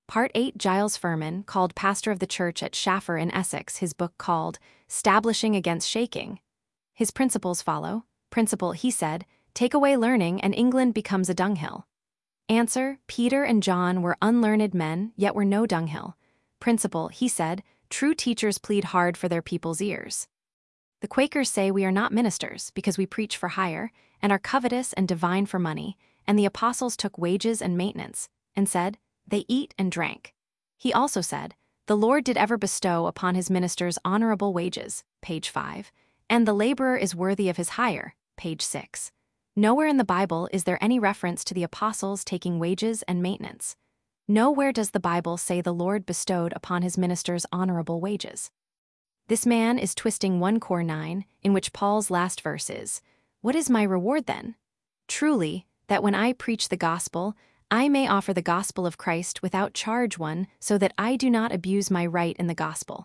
Part 8. Giles Furman called pastor of the church at Shaffer in Essex his book called Stablishing Against Shaking. His principles follow. Principle, he said, take away learning and England becomes a dunghill. Answer, Peter and John were unlearned men, yet were no dunghill. Principle, he said, true teachers plead hard for their people's ears. The Quakers say we are not ministers because we preach for hire, and are covetous and divine for money, and the apostles took wages and maintenance, and said, they eat and drank. He also said, the Lord did ever bestow upon his ministers honorable wages, page 5, and the laborer is worthy of his hire, page 6. Nowhere in the Bible is there any reference to the apostles taking wages and maintenance. Nowhere does the Bible say the Lord bestowed upon his ministers honorable wages. This man is twisting 1 Cor 9, in which Paul's last verse is, what is my reward then? Truly, that when I preach the gospel, I may offer the gospel of Christ without charge one, so that I do not abuse my right in the gospel.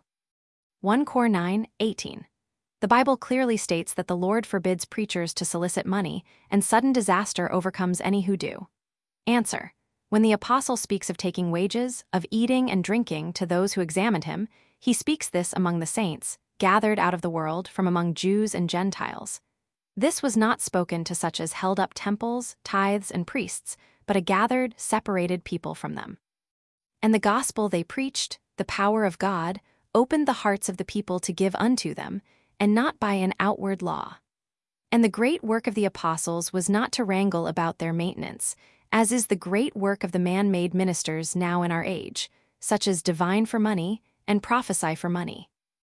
1 Cor 9, 18. The Bible clearly states that the Lord forbids preachers to solicit money, and sudden disaster overcomes any who do. Answer. When the apostle speaks of taking wages, of eating and drinking to those who examined him, he speaks this among the saints, gathered out of the world from among Jews and Gentiles. This was not spoken to such as held up temples, tithes, and priests, but a gathered, separated people from them. And the gospel they preached, the power of God, opened the hearts of the people to give unto them, and not by an outward law. And the great work of the apostles was not to wrangle about their maintenance, as is the great work of the man-made ministers now in our age, such as divine for money and prophesy for money.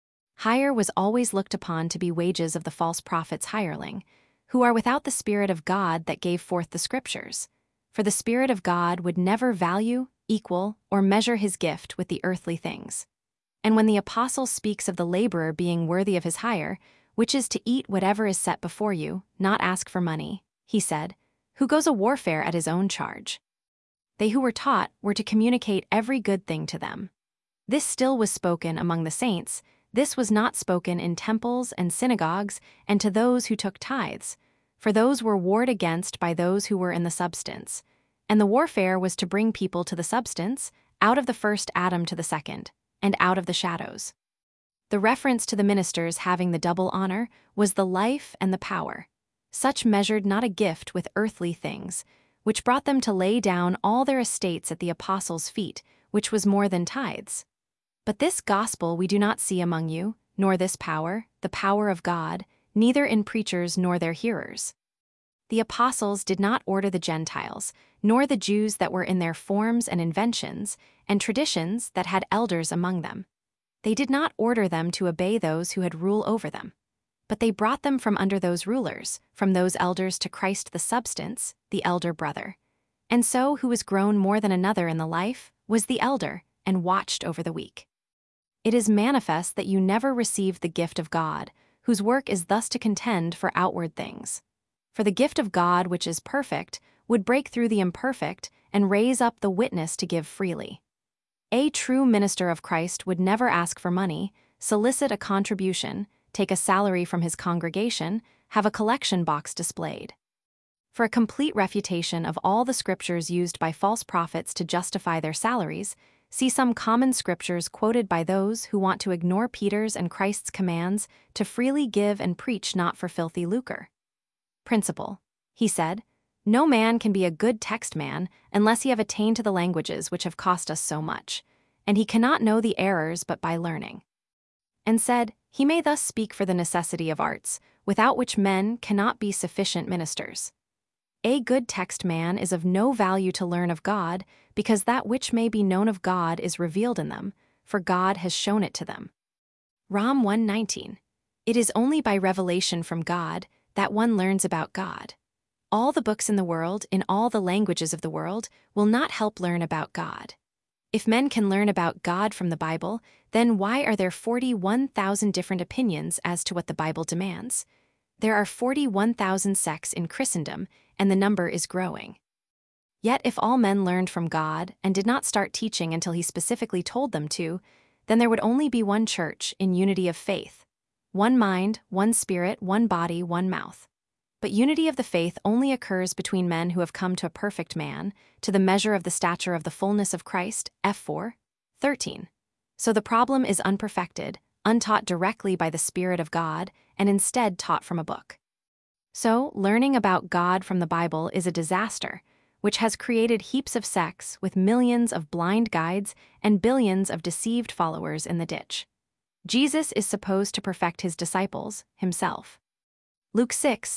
Hire was always looked upon to be wages of the false prophet's hireling, who are without the Spirit of God that gave forth the Scriptures. For the Spirit of God would never value, equal, or measure his gift with the earthly things. And when the apostle speaks of the laborer being worthy of his hire, which is to eat whatever is set before you, not ask for money, he said, who goes a warfare at his own charge. They who were taught were to communicate every good thing to them. This still was spoken among the saints, this was not spoken in temples and synagogues and to those who took tithes, for those were warred against by those who were in the substance. And the warfare was to bring people to the substance, out of the first Adam to the second, and out of the shadows. The reference to the ministers having the double honor was the life and the power. Such measured not a gift with earthly things, which brought them to lay down all their estates at the apostles' feet, which was more than tithes. But this gospel we do not see among you, nor this power, the power of God, neither in preachers nor their hearers. The apostles did not order the Gentiles, nor the Jews that were in their forms and inventions, and traditions that had elders among them. They did not order them to obey those who had rule over them. But they brought them from under those rulers, from those elders to Christ the substance, the elder brother. And so who was grown more than another in the life, was the elder, and watched over the weak. It is manifest that you never received the gift of God, whose work is thus to contend for outward things. For the gift of God which is perfect would break through the imperfect and raise up the witness to give freely. A true minister of Christ would never ask for money, solicit a contribution, take a salary from his congregation, have a collection box displayed. For a complete refutation of all the scriptures used by false prophets to justify their salaries, see some common scriptures quoted by those who want to ignore Peter's and Christ's commands to freely give and preach not for filthy lucre. Principle. He said, no man can be a good text man unless he have attained to the languages which have cost us so much, and he cannot know the errors but by learning. And said, he may thus speak for the necessity of arts, without which men cannot be sufficient ministers. A good text man is of no value to learn of God, because that which may be known of God is revealed in them, for God has shown it to them. Rom 1:19. It is only by revelation from God that one learns about God. All the books in the world, in all the languages of the world, will not help learn about God. If men can learn about God from the Bible, then why are there 41,000 different opinions as to what the Bible demands? There are 41,000 sects in Christendom, and the number is growing. Yet if all men learned from God and did not start teaching until he specifically told them to, then there would only be one church in unity of faith, one mind, one spirit, one body, one mouth. But unity of the faith only occurs between men who have come to a perfect man, to the measure of the stature of the fullness of Christ, F 4:13. So the problem is unperfected, untaught directly by the Spirit of God, and instead taught from a book. So, learning about God from the Bible is a disaster, which has created heaps of sects with millions of blind guides and billions of deceived followers in the ditch. Jesus is supposed to perfect his disciples, himself. Luke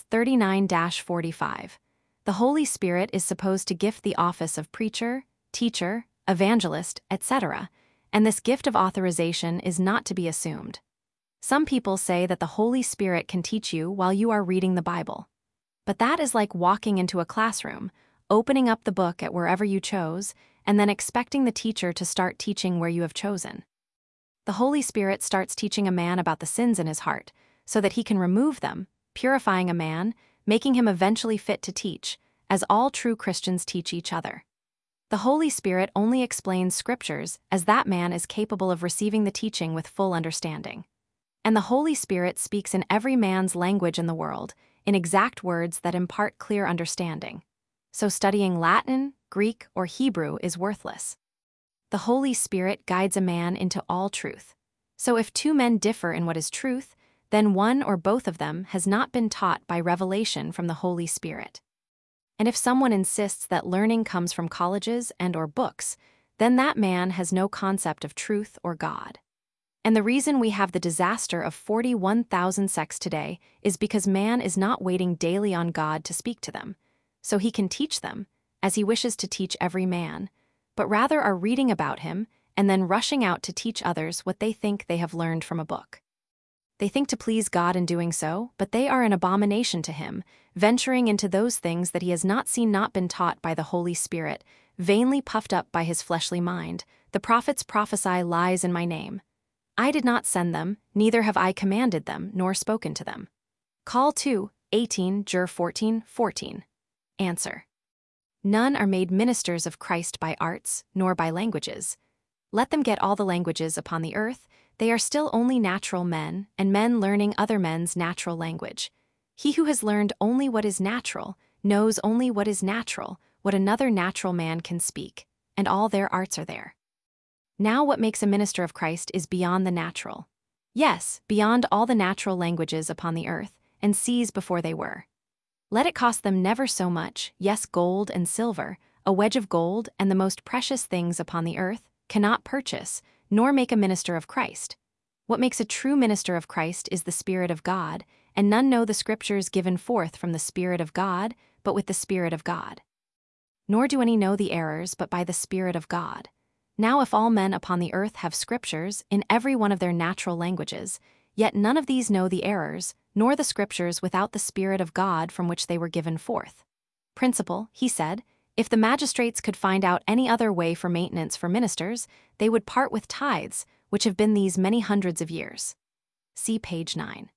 6:39-45. The Holy Spirit is supposed to gift the office of preacher, teacher, evangelist, etc., and this gift of authorization is not to be assumed. Some people say that the Holy Spirit can teach you while you are reading the Bible. But that is like walking into a classroom, opening up the book at wherever you chose, and then expecting the teacher to start teaching where you have chosen. The Holy Spirit starts teaching a man about the sins in his heart, so that he can remove them, purifying a man, making him eventually fit to teach, as all true Christians teach each other. The Holy Spirit only explains scriptures as that man is capable of receiving the teaching with full understanding. And the Holy Spirit speaks in every man's language in the world, in exact words that impart clear understanding. So studying Latin, Greek, or Hebrew is worthless. The Holy Spirit guides a man into all truth. So if two men differ in what is truth, then one or both of them has not been taught by revelation from the Holy Spirit. And if someone insists that learning comes from colleges and/or books, then that man has no concept of truth or God. And the reason we have the disaster of 41,000 sects today is because man is not waiting daily on God to speak to them, so he can teach them, as he wishes to teach every man, but rather are reading about him and then rushing out to teach others what they think they have learned from a book. They think to please God in doing so, but they are an abomination to him, venturing into those things that he has not seen, not been taught by the Holy Spirit, vainly puffed up by his fleshly mind. The prophets prophesy lies in my name. I did not send them, neither have I commanded them, nor spoken to them. Call 2:18 Jur 14:14. Answer. None are made ministers of Christ by arts, nor by languages. Let them get all the languages upon the earth, they are still only natural men, and men learning other men's natural language. He who has learned only what is natural, knows only what is natural, what another natural man can speak, and all their arts are there. Now what makes a minister of Christ is beyond the natural. Yes, beyond all the natural languages upon the earth, and seas before they were. Let it cost them never so much, yes, gold and silver, a wedge of gold and the most precious things upon the earth, cannot purchase, nor make a minister of Christ. What makes a true minister of Christ is the Spirit of God, and none know the scriptures given forth from the Spirit of God, but with the Spirit of God. Nor do any know the errors but by the Spirit of God. Now if all men upon the earth have scriptures in every one of their natural languages, yet none of these know the errors, nor the scriptures without the Spirit of God from which they were given forth. Principle, he said, if the magistrates could find out any other way for maintenance for ministers, they would part with tithes, which have been these many hundreds of years. See page 9.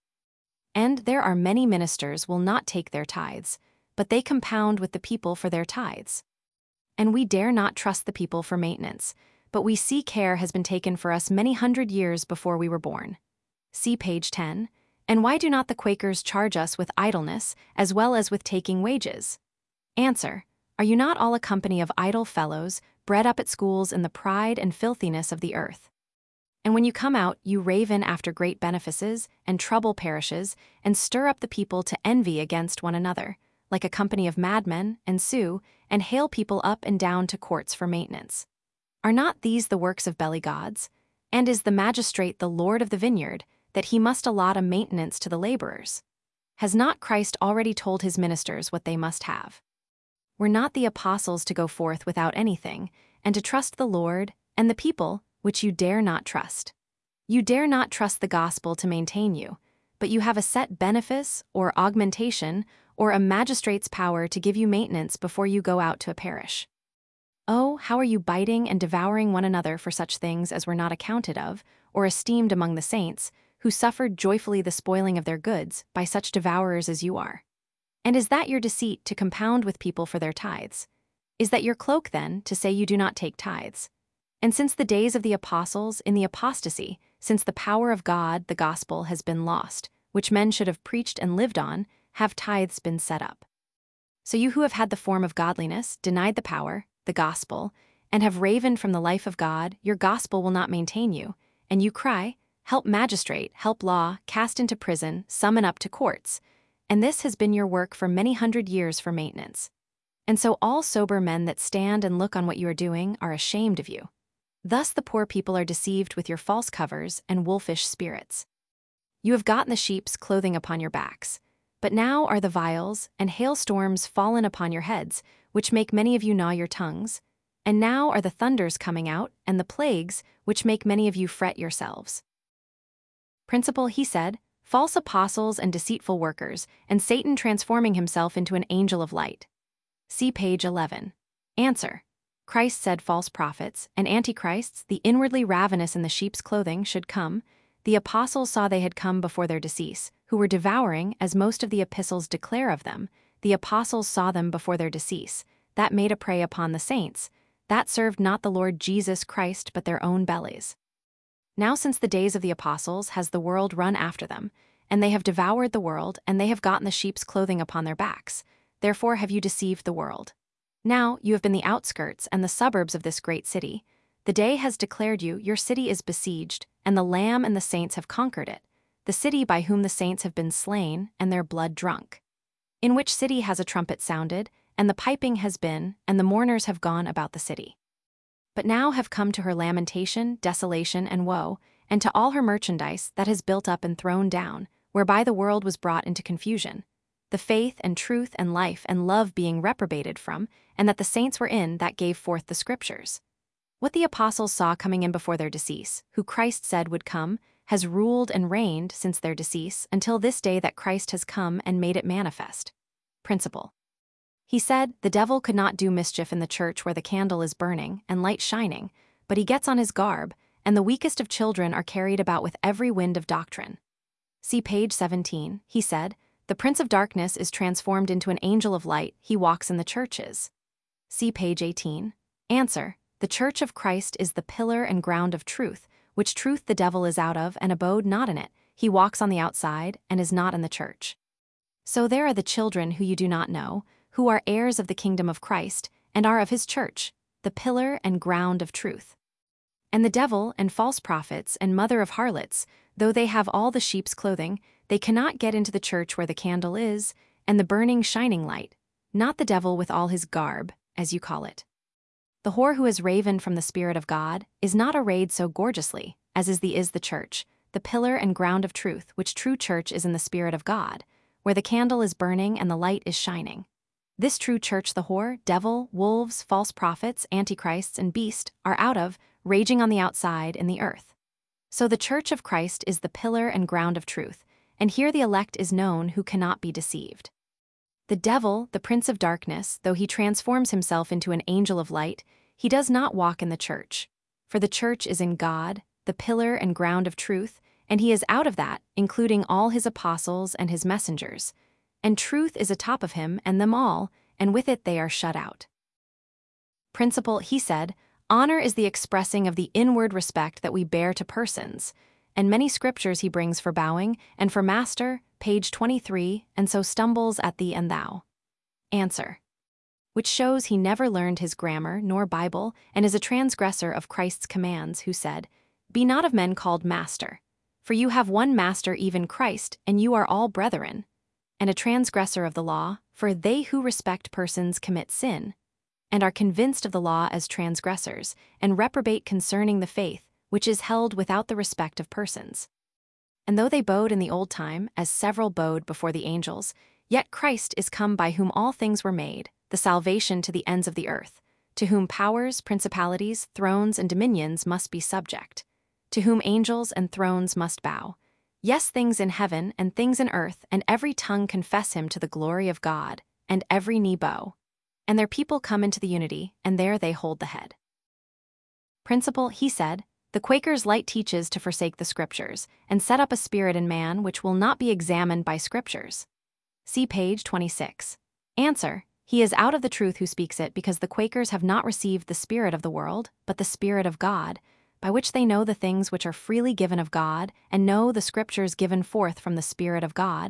And there are many ministers will not take their tithes, but they compound with the people for their tithes. And we dare not trust the people for maintenance, but we see care has been taken for us many hundred years before we were born. See page 10. And why do not the Quakers charge us with idleness as well as with taking wages? Answer. Are you not all a company of idle fellows, bred up at schools in the pride and filthiness of the earth? And when you come out, you raven after great benefices, and trouble parishes, and stir up the people to envy against one another, like a company of madmen, and sue, and hail people up and down to courts for maintenance. Are not these the works of belly gods? And is the magistrate the Lord of the vineyard, that he must allot a maintenance to the laborers? Has not Christ already told his ministers what they must have? Were not the apostles to go forth without anything, and to trust the Lord, and the people, which you dare not trust? You dare not trust the gospel to maintain you, but you have a set benefice, or augmentation, or a magistrate's power to give you maintenance before you go out to a parish. Oh, how are you biting and devouring one another for such things as were not accounted of, or esteemed among the saints, who suffered joyfully the spoiling of their goods by such devourers as you are? And is that your deceit to compound with people for their tithes? Is that your cloak, then, to say you do not take tithes? And since the days of the apostles, in the apostasy, since the power of God, the gospel, has been lost, which men should have preached and lived on, have tithes been set up. So you who have had the form of godliness, denied the power, the gospel, and have ravened from the life of God, your gospel will not maintain you, and you cry, help magistrate, help law, cast into prison, summon up to courts, and this has been your work for many 100 years for maintenance. And so all sober men that stand and look on what you are doing are ashamed of you. Thus the poor people are deceived with your false covers and wolfish spirits. You have gotten the sheep's clothing upon your backs, but now are the vials and hailstorms fallen upon your heads, which make many of you gnaw your tongues, and now are the thunders coming out, and the plagues, which make many of you fret yourselves. Principle, he said, false apostles and deceitful workers, and Satan transforming himself into an angel of light. See page 11. Answer. Christ said false prophets and antichrists, the inwardly ravenous in the sheep's clothing, should come. The apostles saw they had come before their decease, who were devouring, as most of the epistles declare of them. The apostles saw them before their decease. That made a prey upon the saints. That served not the Lord Jesus Christ but their own bellies. Now since the days of the apostles has the world run after them, and they have devoured the world, and they have gotten the sheep's clothing upon their backs. Therefore have you deceived the world. Now you have been the outskirts and the suburbs of this great city. The day has declared you, your city is besieged, and the Lamb and the saints have conquered it, the city by whom the saints have been slain, and their blood drunk. In which city has a trumpet sounded, and the piping has been, and the mourners have gone about the city. But now have come to her lamentation, desolation, and woe, and to all her merchandise that has built up and thrown down, whereby the world was brought into confusion, the faith and truth and life and love being reprobated from, and that the saints were in that gave forth the scriptures. What the apostles saw coming in before their decease, who Christ said would come, has ruled and reigned since their decease until this day that Christ has come and made it manifest. Principle. He said, the devil could not do mischief in the church where the candle is burning and light shining, but he gets on his garb, and the weakest of children are carried about with every wind of doctrine. See page 17, he said, the prince of darkness is transformed into an angel of light, he walks in the churches. See page 18. Answer, the church of Christ is the pillar and ground of truth, which truth the devil is out of and abode not in it, he walks on the outside and is not in the church. So there are the children who you do not know, who are heirs of the kingdom of Christ, and are of his church, the pillar and ground of truth. And the devil and false prophets and mother of harlots, though they have all the sheep's clothing, they cannot get into the church where the candle is, and the burning shining light, not the devil with all his garb, as you call it. The whore who has ravened from the Spirit of God is not arrayed so gorgeously, as is the church, the pillar and ground of truth, which true church is in the Spirit of God, where the candle is burning and the light is shining. This true church the whore, devil, wolves, false prophets, antichrists, and beast are out of, raging on the outside in the earth. So the church of Christ is the pillar and ground of truth, and here the elect is known who cannot be deceived. The devil, the prince of darkness, though he transforms himself into an angel of light, he does not walk in the church. For the church is in God, the pillar and ground of truth, and he is out of that, including all his apostles and his messengers. And truth is atop of him and them all, and with it they are shut out. Principle, he said, honor is the expressing of the inward respect that we bear to persons, and many scriptures he brings for bowing, and for master, page 23, and so stumbles at thee and thou. Answer. Which shows he never learned his grammar nor Bible, and is a transgressor of Christ's commands, who said, be not of men called master, for you have one master even Christ, and you are all brethren, and a transgressor of the law, for they who respect persons commit sin, and are convinced of the law as transgressors, and reprobate concerning the faith, which is held without the respect of persons. And though they bowed in the old time, as several bowed before the angels, yet Christ is come by whom all things were made, the salvation to the ends of the earth, to whom powers, principalities, thrones, and dominions must be subject, to whom angels and thrones must bow. Yes, things in heaven and things in earth, and every tongue confess him to the glory of God, and every knee bow. And their people come into the unity, and there they hold the head. Principle, he said, the Quakers' light teaches to forsake the scriptures, and set up a spirit in man which will not be examined by scriptures. See page 26. Answer, he is out of the truth who speaks it, because the Quakers have not received the spirit of the world, but the Spirit of God, by which they know the things which are freely given of God, and know the scriptures given forth from the Spirit of God,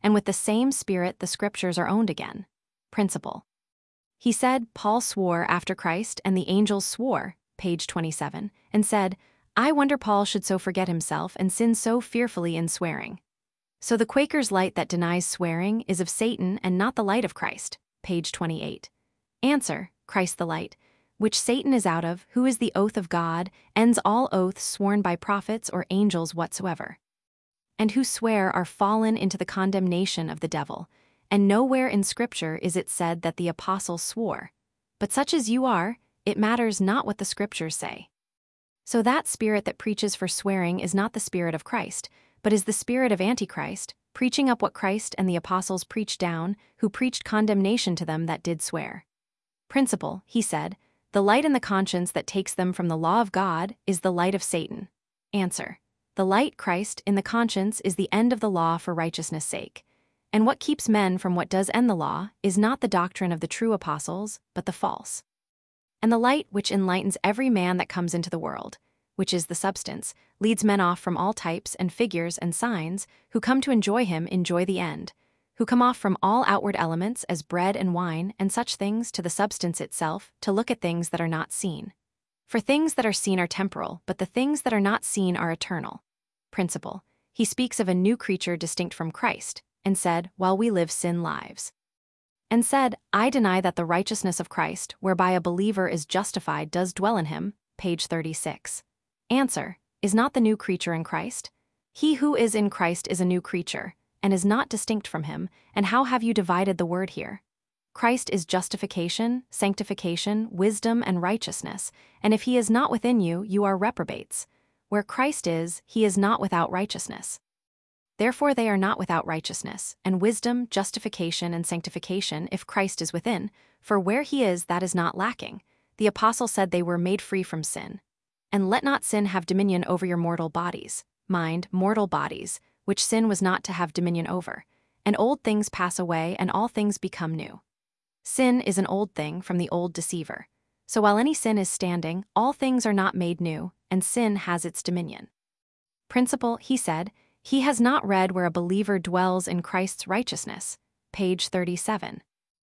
and with the same Spirit the Scriptures are owned again. Principle. He said, Paul swore after Christ, and the angels swore, page 27, and said, I wonder Paul should so forget himself and sin so fearfully in swearing. So the Quaker's light that denies swearing is of Satan and not the light of Christ, page 28. Answer, Christ the light, which Satan is out of, who is the oath of God, ends all oaths sworn by prophets or angels whatsoever. And who swear are fallen into the condemnation of the devil, and nowhere in Scripture is it said that the apostles swore. But such as you are, it matters not what the Scriptures say. So that spirit that preaches for swearing is not the Spirit of Christ, but is the spirit of Antichrist, preaching up what Christ and the apostles preached down, who preached condemnation to them that did swear. Principle, he said, the light in the conscience that takes them from the law of God is the light of Satan. Answer. The light, Christ, in the conscience is the end of the law for righteousness' sake. And what keeps men from what does end the law is not the doctrine of the true apostles, but the false. And the light which enlightens every man that comes into the world, which is the substance, leads men off from all types and figures and signs, who come to enjoy him enjoy the end, who come off from all outward elements as bread and wine and such things to the substance itself, to look at things that are not seen. For things that are seen are temporal, but the things that are not seen are eternal. Principle. He speaks of a new creature distinct from Christ, and said, while we live sin lives. And said, I deny that the righteousness of Christ, whereby a believer is justified, does dwell in him, page 36. Answer, is not the new creature in Christ? He who is in Christ is a new creature, and is not distinct from him, and how have you divided the word here? Christ is justification, sanctification, wisdom, and righteousness, and if he is not within you, you are reprobates. Where Christ is, he is not without righteousness. Therefore they are not without righteousness, and wisdom, justification, and sanctification, if Christ is within, for where he is that is not lacking. The apostle said they were made free from sin. And let not sin have dominion over your mortal bodies, mind, mortal bodies, which sin was not to have dominion over. And old things pass away, and all things become new. Sin is an old thing from the old deceiver. So while any sin is standing, all things are not made new, and sin has its dominion. Principle, he said, he has not read where a believer dwells in Christ's righteousness, page 37.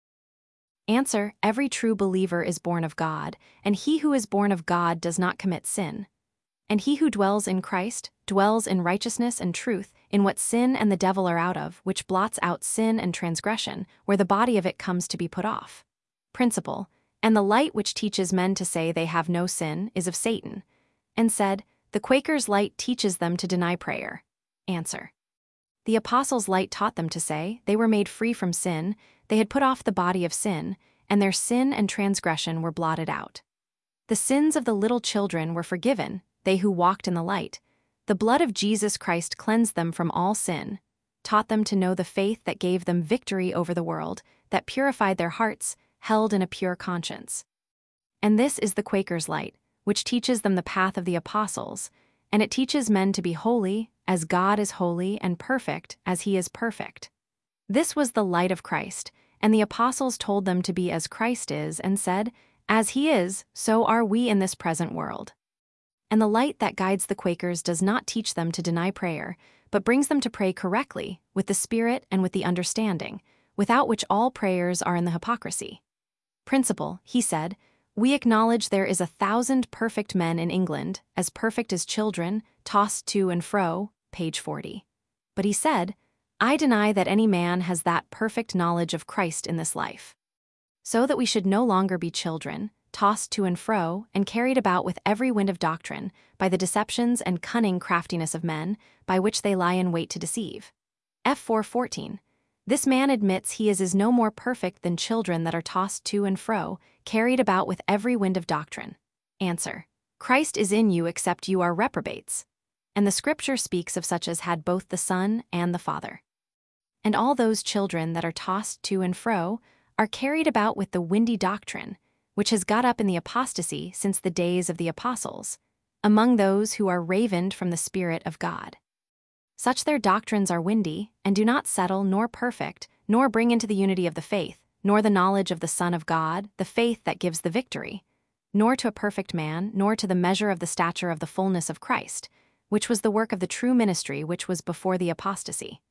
Answer, every true believer is born of God, and he who is born of God does not commit sin. And he who dwells in Christ dwells in righteousness and truth, in what sin and the devil are out of, which blots out sin and transgression, where the body of it comes to be put off. Principle, and the light which teaches men to say they have no sin is of Satan. And said, the Quaker's light teaches them to deny prayer. Answer. The apostles' light taught them to say they were made free from sin, they had put off the body of sin, and their sin and transgression were blotted out. The sins of the little children were forgiven, they who walked in the light. The blood of Jesus Christ cleansed them from all sin, taught them to know the faith that gave them victory over the world, that purified their hearts, held in a pure conscience. And this is the Quaker's light, which teaches them the path of the apostles, and it teaches men to be holy, as God is holy, and perfect, as he is perfect. This was the light of Christ, and the apostles told them to be as Christ is, and said, as he is, so are we in this present world. And the light that guides the Quakers does not teach them to deny prayer, but brings them to pray correctly, with the Spirit and with the understanding, without which all prayers are in the hypocrisy. Principle, he said, we acknowledge there is 1,000 perfect men in England, as perfect as children, tossed to and fro, page 40. But he said, I deny that any man has that perfect knowledge of Christ in this life. So that we should no longer be children, tossed to and fro, and carried about with every wind of doctrine, by the deceptions and cunning craftiness of men, by which they lie in wait to deceive. F. 4:14. This man admits he is no more perfect than children that are tossed to and fro, carried about with every wind of doctrine. Answer. Christ is in you except you are reprobates. And the Scripture speaks of such as had both the Son and the Father. And all those children that are tossed to and fro are carried about with the windy doctrine, which has got up in the apostasy since the days of the apostles, among those who are ravened from the Spirit of God. Such their doctrines are windy, and do not settle nor perfect, nor bring into the unity of the faith, nor the knowledge of the Son of God, the faith that gives the victory, nor to a perfect man, nor to the measure of the stature of the fullness of Christ, which was the work of the true ministry which was before the apostasy.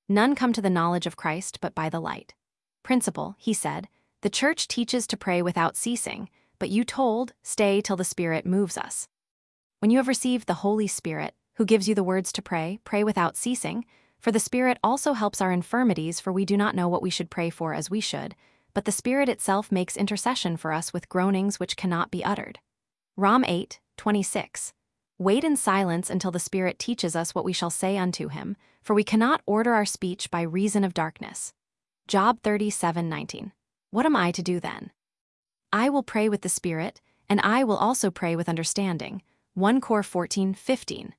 None come to the knowledge of Christ but by the light. Principal, he said, the church teaches to pray without ceasing, but you told, stay till the Spirit moves us. When you have received the Holy Spirit, who gives you the words to pray, pray without ceasing, for the Spirit also helps our infirmities, for we do not know what we should pray for as we should, but the Spirit itself makes intercession for us with groanings which cannot be uttered. Rom 8:26. Wait in silence until the Spirit teaches us what we shall say unto him, for we cannot order our speech by reason of darkness. Job 37:19. What am I to do then? I will pray with the Spirit, and I will also pray with understanding. 1 Cor 14:15.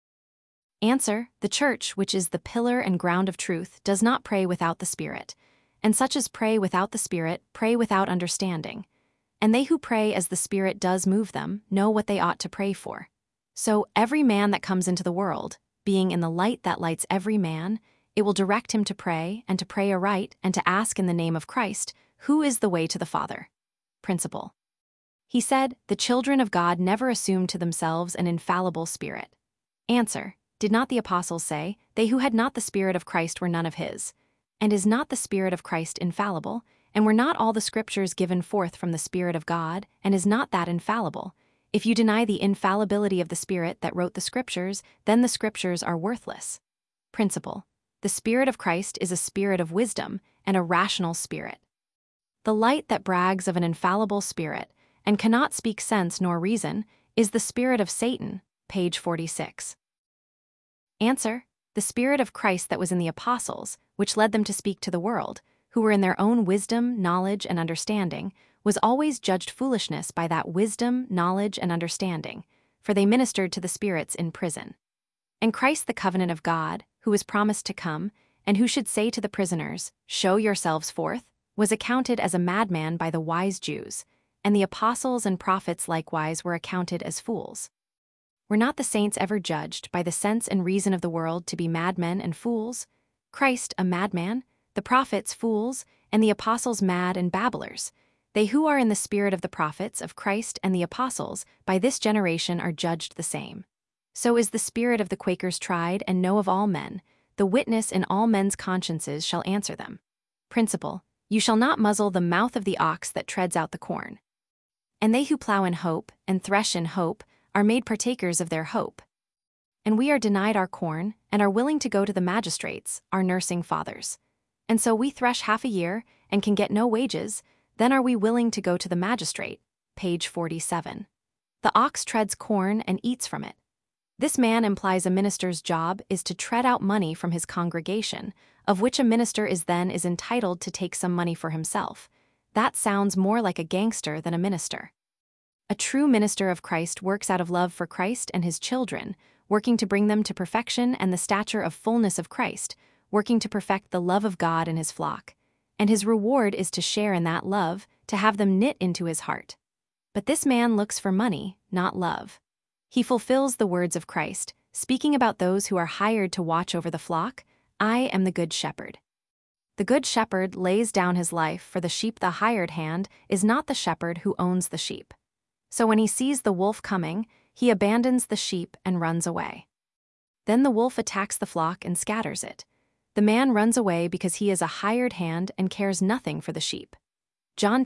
Answer: the Church, which is the pillar and ground of truth, does not pray without the Spirit, and such as pray without the Spirit pray without understanding. And they who pray as the Spirit does move them know what they ought to pray for. So every man that comes into the world, being in the light that lights every man, it will direct him to pray aright, and to ask in the name of Christ, who is the way to the Father. Principal. He said, the children of God never assumed to themselves an infallible spirit. Answer: did not the apostles say, they who had not the Spirit of Christ were none of his? And is not the Spirit of Christ infallible? And were not all the Scriptures given forth from the Spirit of God, and is not that infallible? If you deny the infallibility of the Spirit that wrote the Scriptures, then the Scriptures are worthless. Principal. The Spirit of Christ is a spirit of wisdom and a rational spirit. The light that brags of an infallible spirit, and cannot speak sense nor reason, is the spirit of Satan, page 46. Answer: the Spirit of Christ that was in the apostles, which led them to speak to the world, who were in their own wisdom, knowledge, and understanding, was always judged foolishness by that wisdom, knowledge, and understanding, for they ministered to the spirits in prison. And Christ, the covenant of God, who was promised to come, and who should say to the prisoners, show yourselves forth, was accounted as a madman by the wise Jews, and the apostles and prophets likewise were accounted as fools. Were not the saints ever judged by the sense and reason of the world to be madmen and fools? Christ a madman, the prophets fools, and the apostles mad and babblers. They who are in the spirit of the prophets of Christ and the apostles by this generation are judged the same. So is the spirit of the Quakers tried and know of all men, the witness in all men's consciences shall answer them. Principal: you shall not muzzle the mouth of the ox that treads out the corn. And they who plow in hope and thresh in hope are made partakers of their hope. And we are denied our corn, and are willing to go to the magistrates, our nursing fathers. And so we thresh half a year, and can get no wages, then are we willing to go to the magistrate. Page 47. The ox treads corn and eats from it. This man implies a minister's job is to tread out money from his congregation, of which a minister is entitled to take some money for himself. That sounds more like a gangster than a minister. A true minister of Christ works out of love for Christ and his children, working to bring them to perfection and the stature of fullness of Christ, working to perfect the love of God in his flock. And his reward is to share in that love, to have them knit into his heart. But this man looks for money, not love. He fulfills the words of Christ, speaking about those who are hired to watch over the flock. I am the good shepherd. The good shepherd lays down his life for the sheep. The hired hand is not the shepherd who owns the sheep. So when he sees the wolf coming, he abandons the sheep and runs away. Then the wolf attacks the flock and scatters it. The man runs away because he is a hired hand and cares nothing for the sheep. John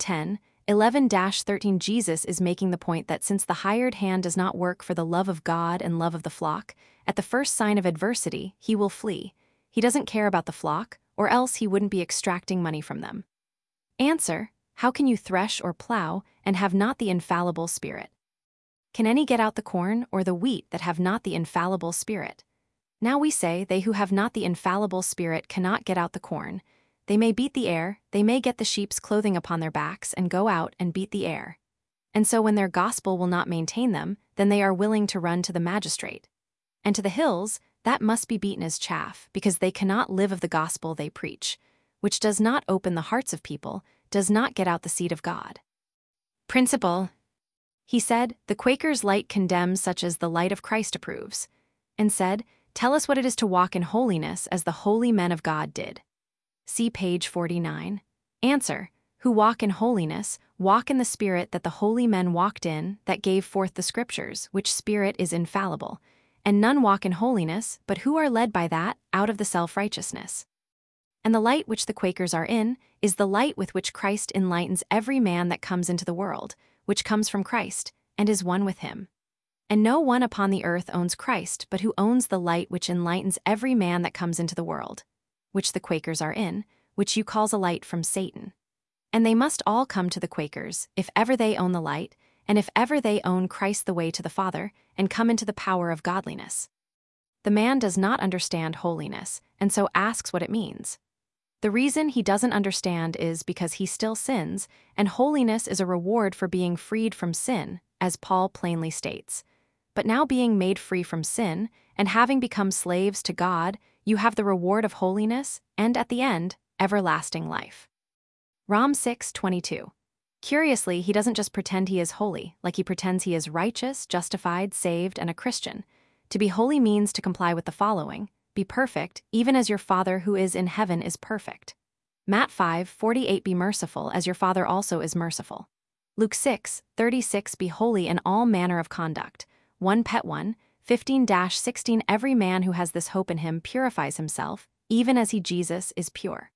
10:11-13. Jesus is making the point that since the hired hand does not work for the love of God and love of the flock, at the first sign of adversity, he will flee. He doesn't care about the flock, or else he wouldn't be extracting money from them. Answer: how can you thresh or plow and have not the infallible Spirit? Can any get out the corn or the wheat that have not the infallible Spirit? Now we say they who have not the infallible Spirit cannot get out the corn. They may beat the air, they may get the sheep's clothing upon their backs and go out and beat the air. And so when their gospel will not maintain them, then they are willing to run to the magistrate. And to the hills, that must be beaten as chaff, because they cannot live of the gospel they preach, which does not open the hearts of people, does not get out the seed of God. Principal. He said, the Quakers' light condemns such as the light of Christ approves, and said, tell us what it is to walk in holiness as the holy men of God did. See page 49. Answer: who walk in holiness, walk in the spirit that the holy men walked in, that gave forth the Scriptures, which spirit is infallible, And none walk in holiness, but who are led by that, out of the self-righteousness. And the light which the Quakers are in is the light with which Christ enlightens every man that comes into the world, which comes from Christ, and is one with him. And no one upon the earth owns Christ, but who owns the light which enlightens every man that comes into the world, which the Quakers are in, which you calls a light from Satan. And they must all come to the Quakers, if ever they own the light, and if ever they own Christ the way to the Father, and come into the power of godliness. The man does not understand holiness, and so asks what it means. The reason he doesn't understand is because he still sins, and holiness is a reward for being freed from sin, as Paul plainly states. But now being made free from sin, and having become slaves to God, you have the reward of holiness, and at the end, everlasting life. Rom 6:22. Curiously, he doesn't just pretend he is holy, like he pretends he is righteous, justified, saved, and a Christian. To be holy means to comply with the following: be perfect, even as your Father who is in heaven is perfect. Matt 5:48. Be merciful, as your Father also is merciful. Luke 6:36. Be holy in all manner of conduct. 1 Pet 1:15-16. Every man who has this hope in him purifies himself, even as he Jesus is pure.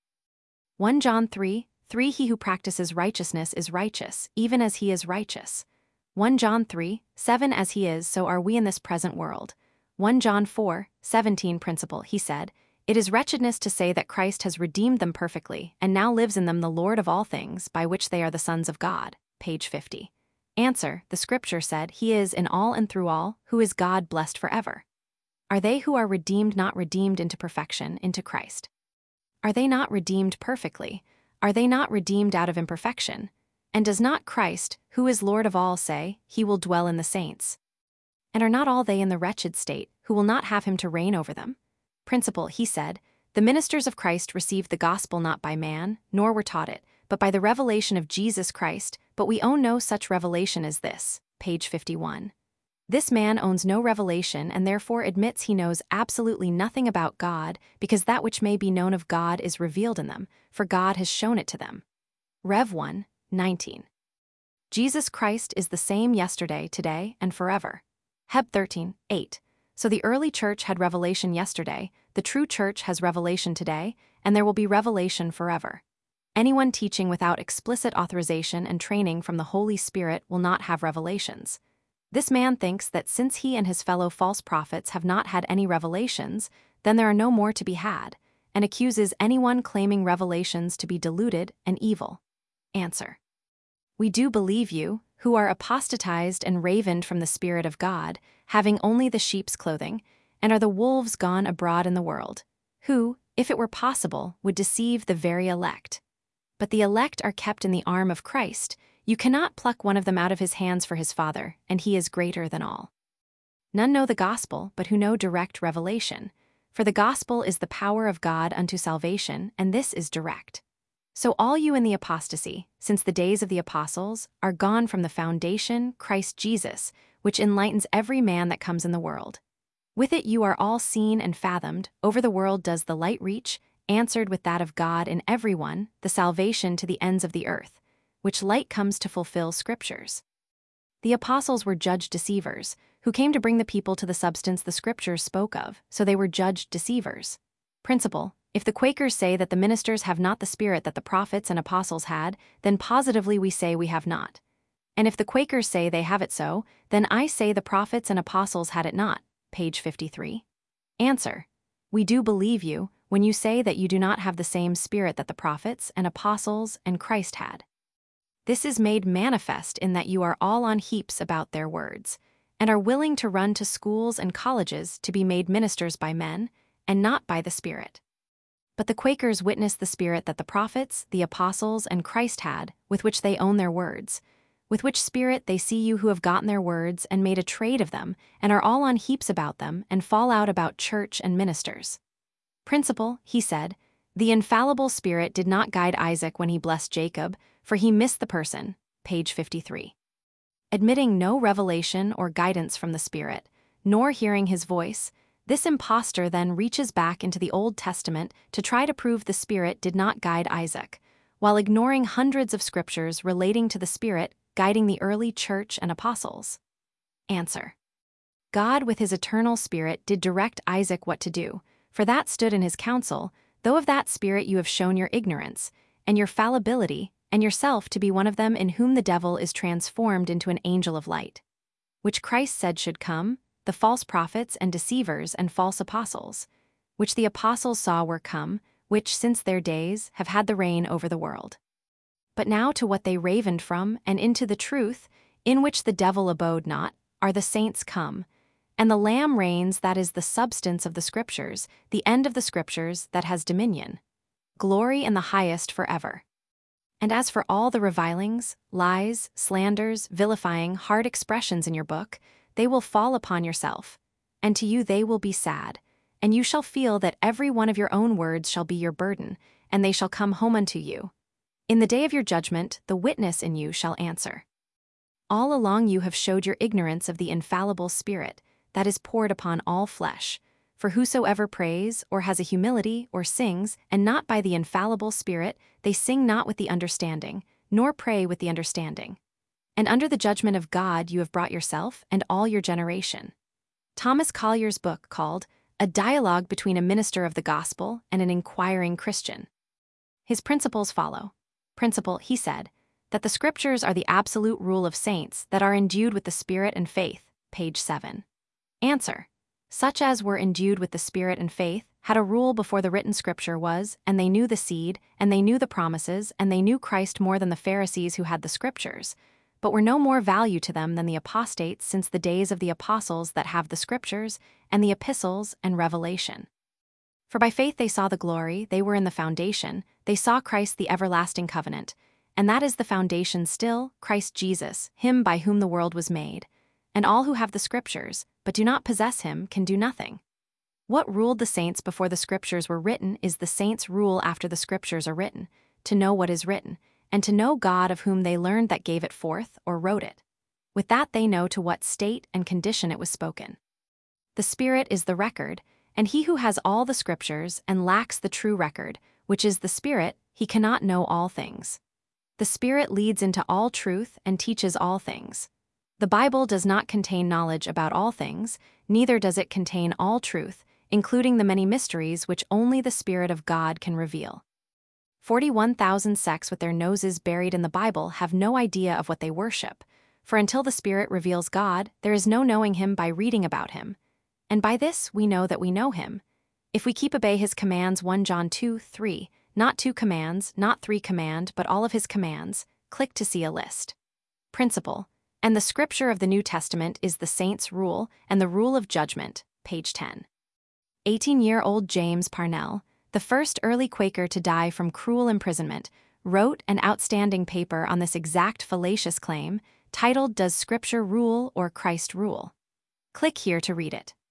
1 John 3:3. He who practices righteousness is righteous, even as he is righteous. 1 John 3:7. As he is, so are we in this present world. 1 John 4:17. Principle, he said, it is wretchedness to say that Christ has redeemed them perfectly, and now lives in them the Lord of all things, by which they are the sons of God. Page 50. Answer, the scripture said, he is in all and through all, who is God blessed forever. Are they who are redeemed not redeemed into perfection, into Christ? Are they not redeemed perfectly? Are they not redeemed out of imperfection? And does not Christ, who is Lord of all, say, he will dwell in the saints? And are not all they in the wretched state, who will not have him to reign over them? Principle, he said, the ministers of Christ received the gospel not by man, nor were taught it, but by the revelation of Jesus Christ, but we own no such revelation as this. Page 51. This man owns no revelation and therefore admits he knows absolutely nothing about God, because that which may be known of God is revealed in them, for God has shown it to them. Rev 1:19. Jesus Christ is the same yesterday, today, and forever. Heb 13:8. So the early church had revelation yesterday, the true church has revelation today, and there will be revelation forever. Anyone teaching without explicit authorization and training from the Holy Spirit will not have revelations. This man thinks that since he and his fellow false prophets have not had any revelations, then there are no more to be had, and accuses anyone claiming revelations to be deluded and evil. Answer. We do believe you, who are apostatized and ravened from the Spirit of God, having only the sheep's clothing, and are the wolves gone abroad in the world, who, if it were possible, would deceive the very elect. But the elect are kept in the arm of Christ. You cannot pluck one of them out of his hands for his Father, and he is greater than all. None know the gospel, but who know direct revelation. For the gospel is the power of God unto salvation, and this is direct. So all you in the apostasy, since the days of the apostles, are gone from the foundation, Christ Jesus, which enlightens every man that comes in the world. With it you are all seen and fathomed, over the world does the light reach, answered with that of God in every one, the salvation to the ends of the earth, which light comes to fulfill scriptures. The apostles were judged deceivers, who came to bring the people to the substance the scriptures spoke of, so they were judged deceivers. Principle. If the Quakers say that the ministers have not the spirit that the prophets and apostles had, then positively we say we have not. And if the Quakers say they have it so, then I say the prophets and apostles had it not. Page 53. Answer. We do believe you, when you say that you do not have the same spirit that the prophets and apostles and Christ had. This is made manifest in that you are all on heaps about their words, and are willing to run to schools and colleges to be made ministers by men, and not by the Spirit. But the Quakers witness the spirit that the prophets, the apostles, and Christ had, with which they own their words, with which spirit they see you who have gotten their words and made a trade of them, and are all on heaps about them, and fall out about church and ministers. Principle, he said, the infallible Spirit did not guide Isaac when he blessed Jacob, for he missed the person. Page 53. Admitting no revelation or guidance from the Spirit, nor hearing his voice, this impostor then reaches back into the Old Testament to try to prove the Spirit did not guide Isaac, while ignoring hundreds of scriptures relating to the Spirit guiding the early church and apostles. Answer. God with his eternal spirit did direct Isaac what to do, for that stood in his counsel, though of that spirit you have shown your ignorance, and your fallibility, and yourself to be one of them in whom the devil is transformed into an angel of light. Which Christ said should come, the false prophets and deceivers and false apostles, which the apostles saw were come, which since their days have had the reign over the world. But now to what they ravened from, and into the truth, in which the devil abode not, are the saints come. And the Lamb reigns, that is the substance of the Scriptures, the end of the Scriptures that has dominion. Glory in the highest forever. And as for all the revilings, lies, slanders, vilifying, hard expressions in your book, they will fall upon yourself, and to you they will be sad, and you shall feel that every one of your own words shall be your burden, and they shall come home unto you. In the day of your judgment, the witness in you shall answer. All along you have showed your ignorance of the infallible Spirit that is poured upon all flesh. For whosoever prays, or has a humility, or sings, and not by the infallible Spirit, they sing not with the understanding, nor pray with the understanding. And under the judgment of God you have brought yourself and all your generation. Thomas Collier's book called A Dialogue Between a Minister of the Gospel and an Inquiring Christian. His principles follow. Principle, he said, that the Scriptures are the absolute rule of saints that are endued with the Spirit and faith, page 7. Answer. Such as were endued with the Spirit and faith had a rule before the written Scripture was, and they knew the seed, and they knew the promises, and they knew Christ more than the Pharisees who had the Scriptures, but were no more value to them than the apostates since the days of the apostles that have the Scriptures, and the epistles and revelation. For by faith they saw the glory, they were in the foundation, they saw Christ the everlasting covenant, and that is the foundation still, Christ Jesus, him by whom the world was made. And all who have the Scriptures, but do not possess him, can do nothing. What ruled the saints before the Scriptures were written is the saints' rule after the Scriptures are written, to know what is written, and to know God of whom they learned that gave it forth or wrote it. With that they know to what state and condition it was spoken. The Spirit is the record, and he who has all the Scriptures and lacks the true record, which is the Spirit, he cannot know all things. The Spirit leads into all truth and teaches all things. The Bible does not contain knowledge about all things, neither does it contain all truth, including the many mysteries which only the Spirit of God can reveal. 41,000 sects with their noses buried in the Bible have no idea of what they worship, for until the Spirit reveals God, there is no knowing him by reading about him. And by this we know that we know him, if we keep obey his commands. 1 John 2:3, not 2 commands, not 3 command, but all of his commands. Click to see a list. Principle. And the Scripture of the New Testament is the saints' rule and the rule of judgment, page 10. 18-year-old James Parnell, the first early Quaker to die from cruel imprisonment, wrote an outstanding paper on this exact fallacious claim, titled Does Scripture Rule or Christ Rule? Click here to read it.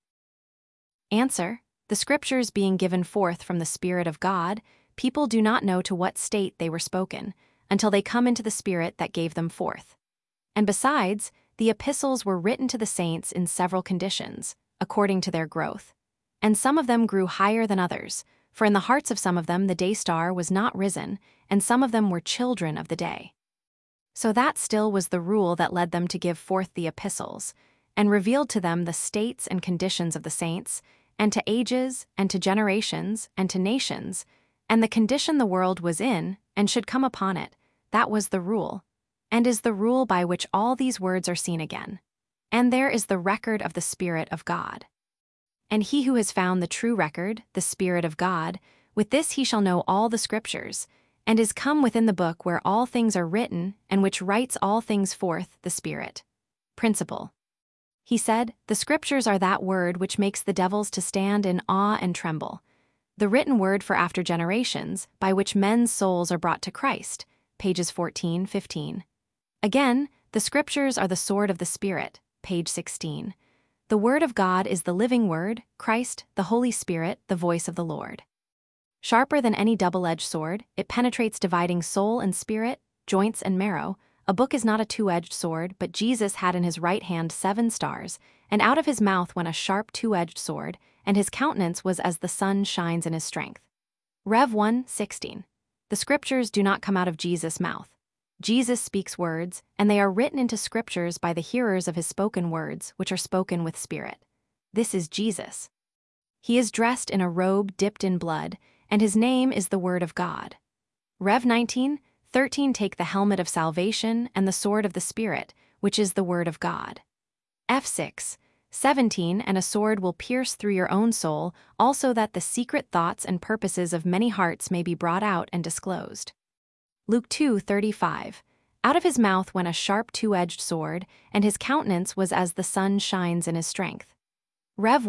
Answer. The Scriptures being given forth from the Spirit of God, people do not know to what state they were spoken, until they come into the Spirit that gave them forth. And besides, the epistles were written to the saints in several conditions, according to their growth. And some of them grew higher than others, for in the hearts of some of them the day star was not risen, and some of them were children of the day. So that still was the rule that led them to give forth the epistles, and revealed to them the states and conditions of the saints, and to ages, and to generations, and to nations, and the condition the world was in, and should come upon it. That was the rule, and is the rule by which all these words are seen again. And there is the record of the Spirit of God. And he who has found the true record, the Spirit of God, with this he shall know all the Scriptures, and is come within the book where all things are written, and which writes all things forth, the Spirit. Principle. He said, the Scriptures are that word which makes the devils to stand in awe and tremble. The written word for after generations, by which men's souls are brought to Christ, pages 14-15. Again, the Scriptures are the sword of the Spirit, page 16. The Word of God is the living Word, Christ, the Holy Spirit, the voice of the Lord. Sharper than any double-edged sword, it penetrates dividing soul and spirit, joints and marrow. A book is not a two-edged sword, but Jesus had in his right hand 7 stars, and out of his mouth went a sharp two-edged sword, and his countenance was as the sun shines in his strength. Rev 1:16. The Scriptures do not come out of Jesus' mouth. Jesus speaks words, and they are written into scriptures by the hearers of his spoken words, which are spoken with spirit. This is Jesus. He is dressed in a robe dipped in blood, and his name is the Word of God. Rev 19:13 Take the helmet of salvation and the sword of the Spirit, which is the Word of God. F 6:17 And a sword will pierce through your own soul, also that the secret thoughts and purposes of many hearts may be brought out and disclosed. Luke 2:35 Out of his mouth went a sharp two-edged sword, and his countenance was as the sun shines in his strength. Rev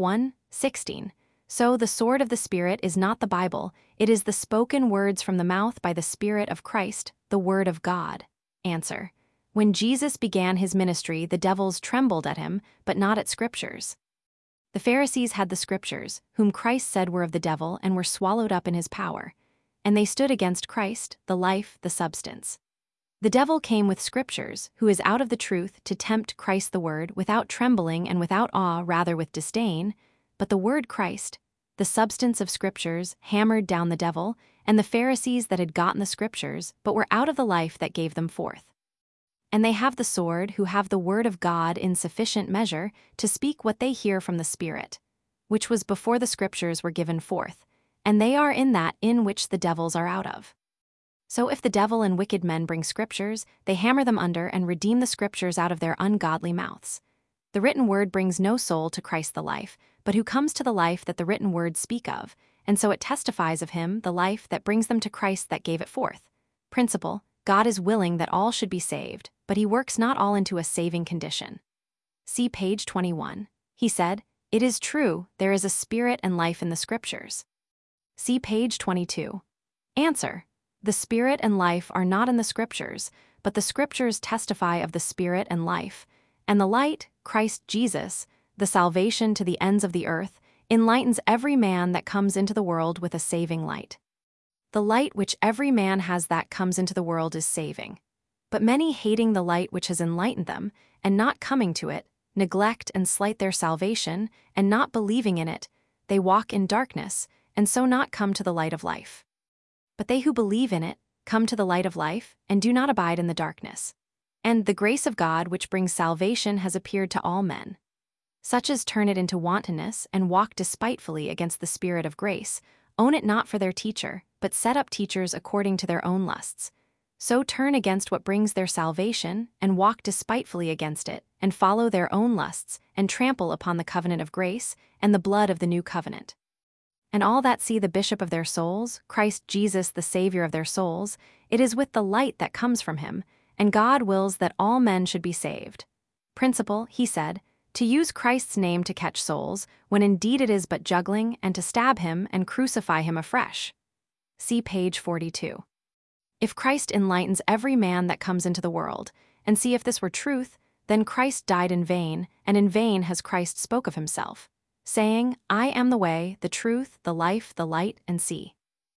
1:16 So the sword of the Spirit is not the Bible, it is the spoken words from the mouth by the Spirit of Christ, the Word of God. Answer: When Jesus began his ministry, the devils trembled at him, but not at scriptures. The Pharisees had the scriptures, whom Christ said were of the devil and were swallowed up in his power. And they stood against Christ, the life, the substance. The devil came with scriptures, who is out of the truth, to tempt Christ the Word, without trembling and without awe, rather with disdain. But the Word Christ, the substance of scriptures, hammered down the devil, and the Pharisees that had gotten the scriptures, but were out of the life that gave them forth. And they have the sword, who have the word of God in sufficient measure, to speak what they hear from the Spirit, which was before the scriptures were given forth, and they are in that in which the devils are out of. So if the devil and wicked men bring scriptures, they hammer them under and redeem the scriptures out of their ungodly mouths. The written word brings no soul to Christ the life, but who comes to the life that the written words speak of, and so it testifies of him, the life that brings them to Christ that gave it forth. Principle: God is willing that all should be saved, but he works not all into a saving condition. See page 21. He said, "It is true, there is a spirit and life in the scriptures." See page 22. Answer: The spirit and life are not in the scriptures, but the scriptures testify of the spirit and life, and the light, Christ Jesus, the salvation to the ends of the earth, enlightens every man that comes into the world with a saving light. The light which every man has that comes into the world is saving. But many, hating the light which has enlightened them, and not coming to it, neglect and slight their salvation, and not believing in it, they walk in darkness, and so not come to the light of life. But they who believe in it come to the light of life, and do not abide in the darkness. And the grace of God which brings salvation has appeared to all men. Such as turn it into wantonness, and walk despitefully against the Spirit of grace, own it not for their teacher, but set up teachers according to their own lusts. So turn against what brings their salvation, and walk despitefully against it, and follow their own lusts, and trample upon the covenant of grace, and the blood of the new covenant. And all that see the bishop of their souls, Christ Jesus the Savior of their souls, it is with the light that comes from him, and God wills that all men should be saved. Principle: He said, to use Christ's name to catch souls, when indeed it is but juggling, and to stab him and crucify him afresh. See page 42. If Christ enlightens every man that comes into the world, and see if this were truth, then Christ died in vain, and in vain has Christ spoke of himself, saying, I am the way, the truth, the life, the light, and see.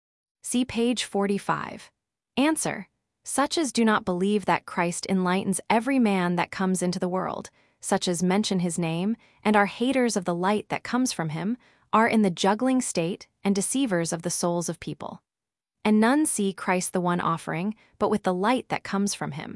See page 45. Answer: Such as do not believe that Christ enlightens every man that comes into the world, such as mention his name, and are haters of the light that comes from him, are in the juggling state and deceivers of the souls of people. And none see Christ the one offering, but with the light that comes from him.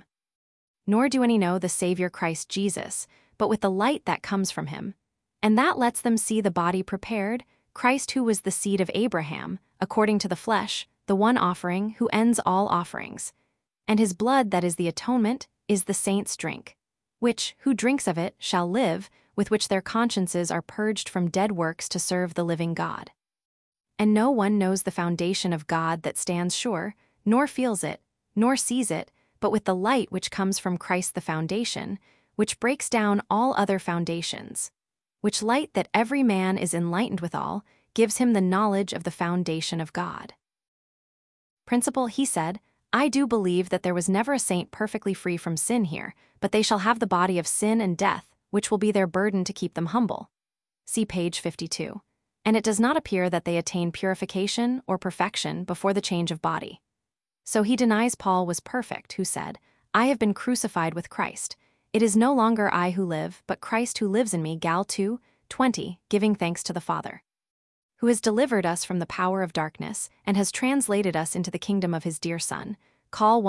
Nor do any know the Savior Christ Jesus, but with the light that comes from him. And that lets them see the body prepared, Christ who was the seed of Abraham, according to the flesh, the one offering who ends all offerings. And his blood that is the atonement, is the saints' drink, which, who drinks of it, shall live, with which their consciences are purged from dead works to serve the living God. And no one knows the foundation of God that stands sure, nor feels it, nor sees it, but with the light which comes from Christ the foundation, which breaks down all other foundations. Which light that every man is enlightened withal, gives him the knowledge of the foundation of God. Principle: He said, I do believe that there was never a saint perfectly free from sin here, but they shall have the body of sin and death, which will be their burden to keep them humble. See page 52. And it does not appear that they attain purification or perfection before the change of body. So he denies Paul was perfect, who said, I have been crucified with Christ. It is no longer I who live, but Christ who lives in me. Gal 2:20, giving thanks to the Father, who has delivered us from the power of darkness, and has translated us into the kingdom of his dear Son, Call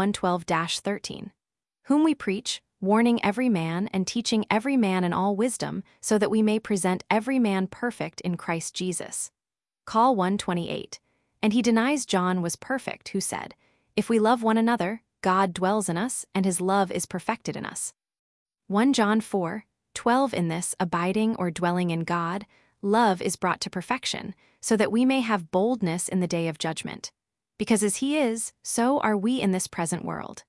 112-13. Whom we preach, warning every man and teaching every man in all wisdom, so that we may present every man perfect in Christ Jesus. Call 128. And he denies John was perfect, who said, "If we love one another, God dwells in us, and his love is perfected in us." 1 John 4:12. In this, abiding or dwelling in God, love is brought to perfection, so that we may have boldness in the day of judgment. Because as he is, so are we in this present world.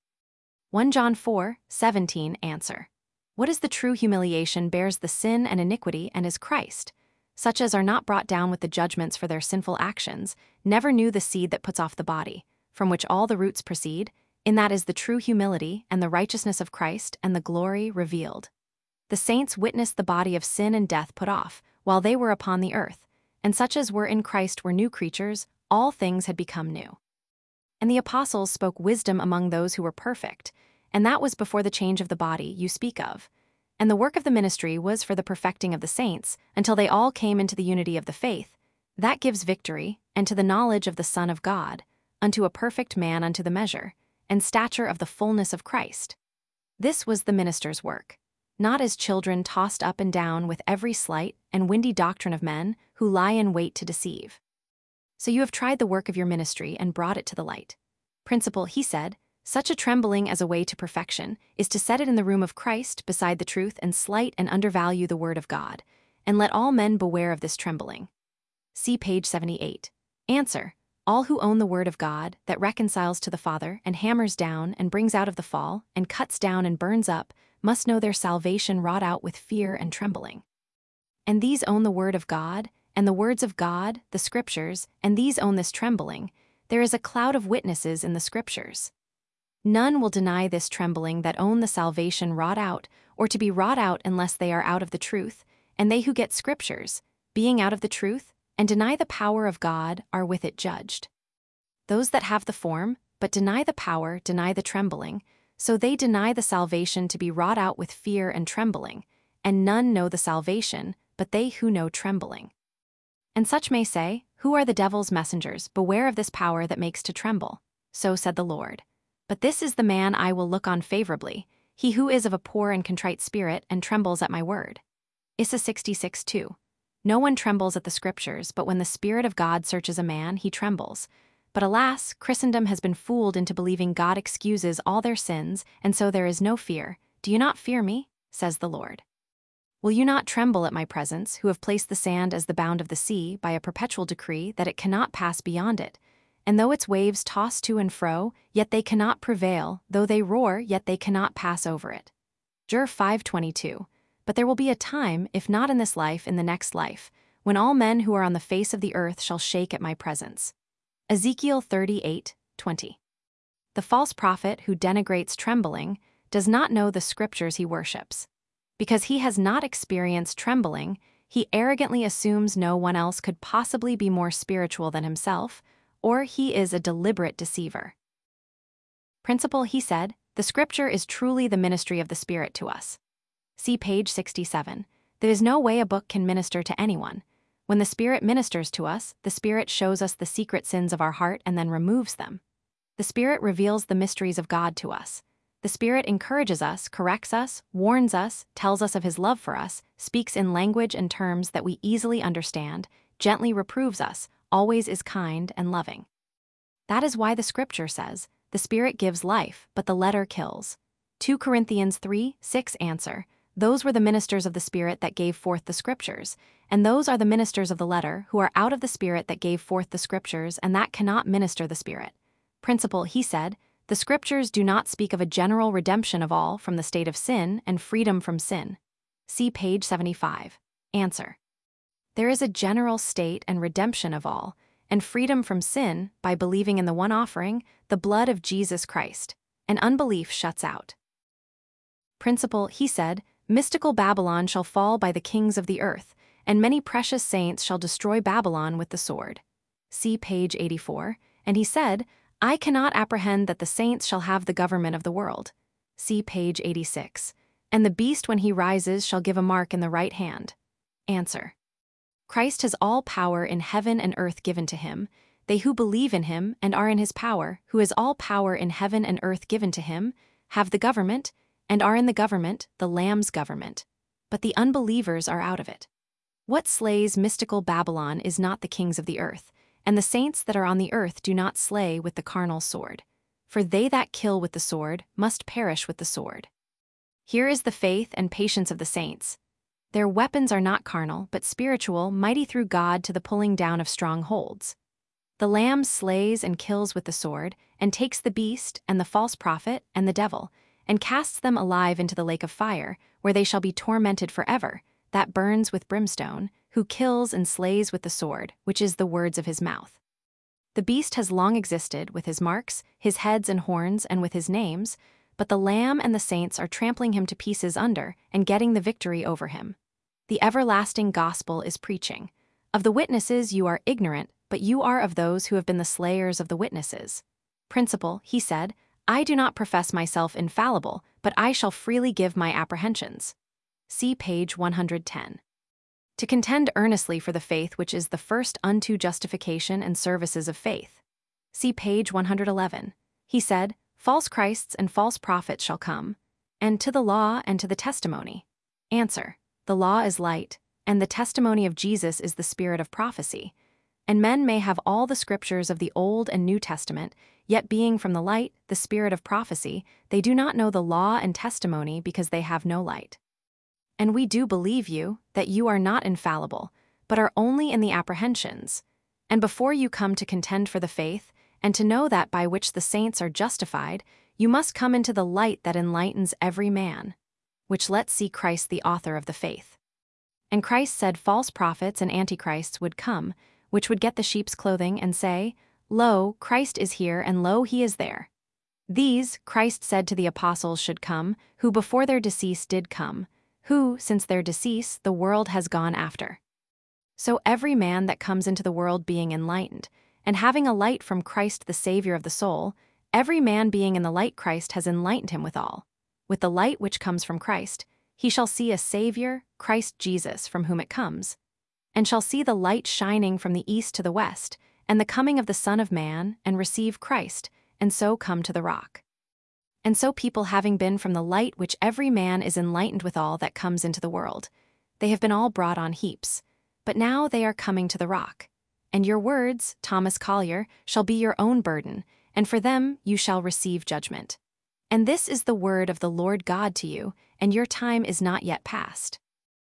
1 John 4:17. Answer. What is the true humiliation bears the sin and iniquity and is Christ? Such as are not brought down with the judgments for their sinful actions, never knew the seed that puts off the body, from which all the roots proceed, in that is the true humility and the righteousness of Christ and the glory revealed. The saints witnessed the body of sin and death put off, while they were upon the earth, and such as were in Christ were new creatures, all things had become new. And the apostles spoke wisdom among those who were perfect, and that was before the change of the body you speak of. And the work of the ministry was for the perfecting of the saints, until they all came into the unity of the faith. That gives victory, and to the knowledge of the Son of God, unto a perfect man unto the measure, and stature of the fullness of Christ. This was the minister's work, not as children tossed up and down with every slight and windy doctrine of men who lie in wait to deceive. So you have tried the work of your ministry and brought it to the light. Principal, he said, such a trembling as a way to perfection is to set it in the room of Christ beside the truth and slight and undervalue the word of God, and let all men beware of this trembling. See page 78. Answer. All who own the word of God that reconciles to the Father and hammers down and brings out of the fall and cuts down and burns up must know their salvation wrought out with fear and trembling. And these own the word of God, and the words of God, the Scriptures, and these own this trembling. There is a cloud of witnesses in the Scriptures. None will deny this trembling that own the salvation wrought out, or to be wrought out unless they are out of the truth, and they who get Scriptures, being out of the truth, and deny the power of God, are with it judged. Those that have the form, but deny the power, deny the trembling, so they deny the salvation to be wrought out with fear and trembling, and none know the salvation, but they who know trembling. And such may say, Who are the devil's messengers? Beware of this power that makes to tremble. So said the Lord. But this is the man I will look on favorably, he who is of a poor and contrite spirit and trembles at my word. Isa 66:2. No one trembles at the Scriptures, but when the Spirit of God searches a man, he trembles. But alas, Christendom has been fooled into believing God excuses all their sins, and so there is no fear. Do you not fear me? Says the Lord. Will you not tremble at my presence, who have placed the sand as the bound of the sea by a perpetual decree that it cannot pass beyond it? And though its waves toss to and fro, yet they cannot prevail, though they roar, yet they cannot pass over it. Jer 5:22. But there will be a time, if not in this life, in the next life, when all men who are on the face of the earth shall shake at my presence. Ezekiel 38:20. The false prophet who denigrates trembling does not know the Scriptures he worships. Because he has not experienced trembling, he arrogantly assumes no one else could possibly be more spiritual than himself, or he is a deliberate deceiver. Principal, he said, the Scripture is truly the ministry of the Spirit to us. See page 67. There is no way a book can minister to anyone. When the Spirit ministers to us, the Spirit shows us the secret sins of our heart and then removes them. The Spirit reveals the mysteries of God to us. The Spirit encourages us, corrects us, warns us, tells us of His love for us, speaks in language and terms that we easily understand, gently reproves us, always is kind and loving. That is why the Scripture says, the Spirit gives life, but the letter kills. 2 Corinthians 3:6. Answer. Those were the ministers of the Spirit that gave forth the Scriptures, and those are the ministers of the letter who are out of the Spirit that gave forth the Scriptures, and that cannot minister the Spirit. Principal, he said, the Scriptures do not speak of a general redemption of all from the state of sin and freedom from sin. See page 75. Answer. There is a general state and redemption of all, and freedom from sin by believing in the one offering, the blood of Jesus Christ, and unbelief shuts out. Principal, he said, mystical Babylon shall fall by the kings of the earth, and many precious saints shall destroy Babylon with the sword. See page 84. And he said, I cannot apprehend that the saints shall have the government of the world. See page 86. And the beast when he rises shall give a mark in the right hand. Answer. Christ has all power in heaven and earth given to him. they who believe in him and are in his power, who has all power in heaven and earth given to him, have the government, and are in the government, the Lamb's government. But the unbelievers are out of it. What slays mystical Babylon is not the kings of the earth, and the saints that are on the earth do not slay with the carnal sword. For they that kill with the sword must perish with the sword. Here is the faith and patience of the saints. Their weapons are not carnal, but spiritual, mighty through God to the pulling down of strongholds. The Lamb slays and kills with the sword, and takes the beast, and the false prophet, and the devil, and casts them alive into the lake of fire, where they shall be tormented forever, that burns with brimstone, who kills and slays with the sword, which is the words of his mouth. The beast has long existed, with his marks, his heads and horns, and with his names, but the Lamb and the saints are trampling him to pieces under, and getting the victory over him. The everlasting gospel is preaching. Of the witnesses you are ignorant, but you are of those who have been the slayers of the witnesses. Principal, he said, I do not profess myself infallible, but I shall freely give my apprehensions. See page 110. To contend earnestly for the faith which is the first unto justification and services of faith. See page 111. He said, False Christs and false prophets shall come, and to the law and to the testimony. Answer, the law is light, and the testimony of Jesus is the spirit of prophecy. And men may have all the scriptures of the Old and New Testament, yet being from the light, the spirit of prophecy, they do not know the law and testimony because they have no light. And we do believe you, that you are not infallible, but are only in the apprehensions. And before you come to contend for the faith, and to know that by which the saints are justified, you must come into the light that enlightens every man, which lets see Christ the author of the faith. And Christ said false prophets and antichrists would come, which would get the sheep's clothing and say, Lo, Christ is here, and lo, he is there. These, Christ said to the apostles should come, who before their decease did come, who, since their decease, the world has gone after. So every man that comes into the world being enlightened, and having a light from Christ the Savior of the soul, every man being in the light Christ has enlightened him withal. With the light which comes from Christ, he shall see a Savior, Christ Jesus, from whom it comes, and shall see the light shining from the east to the west, and the coming of the Son of Man, and receive Christ, and so come to the rock. And so people having been from the light which every man is enlightened withal that comes into the world, they have been all brought on heaps, but now they are coming to the rock. And your words, Thomas Collier, shall be your own burden, and for them you shall receive judgment. And this is the word of the Lord God to you, and your time is not yet past.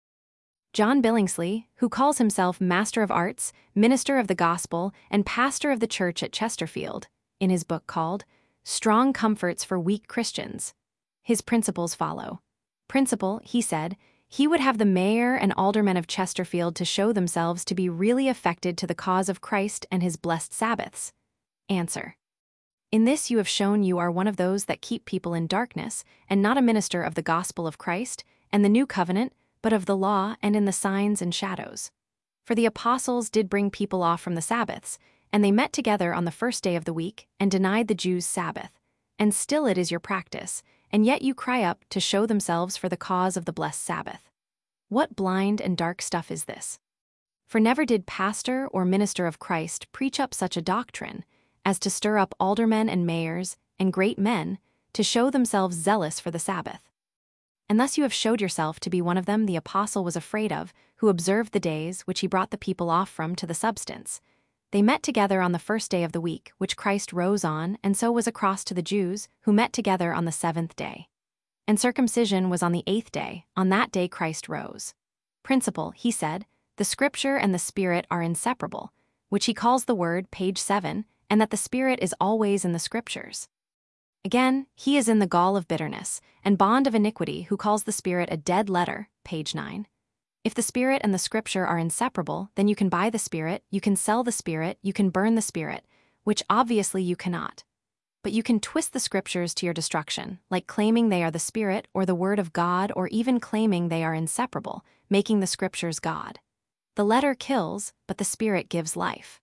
John Billingsley, who calls himself Master of Arts, Minister of the Gospel, and Pastor of the Church at Chesterfield, in his book called Strong Comforts for Weak Christians, his principles follow. Principle, he said, he would have the mayor and aldermen of Chesterfield to show themselves to be really affected to the cause of Christ and his blessed Sabbaths. Answer. In this you have shown you are one of those that keep people in darkness, and not a minister of the gospel of Christ and the new covenant, but of the law and in the signs and shadows. For the apostles did bring people off from the Sabbaths, and they met together on the first day of the week and denied the Jews' Sabbath. And still it is your practice, and yet you cry up to show themselves for the cause of the blessed Sabbath. What blind and dark stuff is this? For never did pastor or minister of Christ preach up such a doctrine as to stir up aldermen and mayors and great men to show themselves zealous for the Sabbath. And thus you have showed yourself to be one of them the apostle was afraid of, who observed the days which he brought the people off from to the substance. They met together on the first day of the week, which Christ rose on, and so was across to the Jews, who met together on the 7th day. And circumcision was on the 8th day, on that day Christ rose. Principle, he said, the Scripture and the Spirit are inseparable, which he calls the Word, page 7, and that the Spirit is always in the Scriptures. Again, he is in the gall of bitterness, and bond of iniquity, who calls the Spirit a dead letter, page 9. If the Spirit and the Scripture are inseparable, then you can buy the Spirit, you can sell the Spirit, you can burn the Spirit, which obviously you cannot. But you can twist the Scriptures to your destruction, like claiming they are the Spirit or the Word of God, or even claiming they are inseparable, making the Scriptures God. The letter kills, but the Spirit gives life.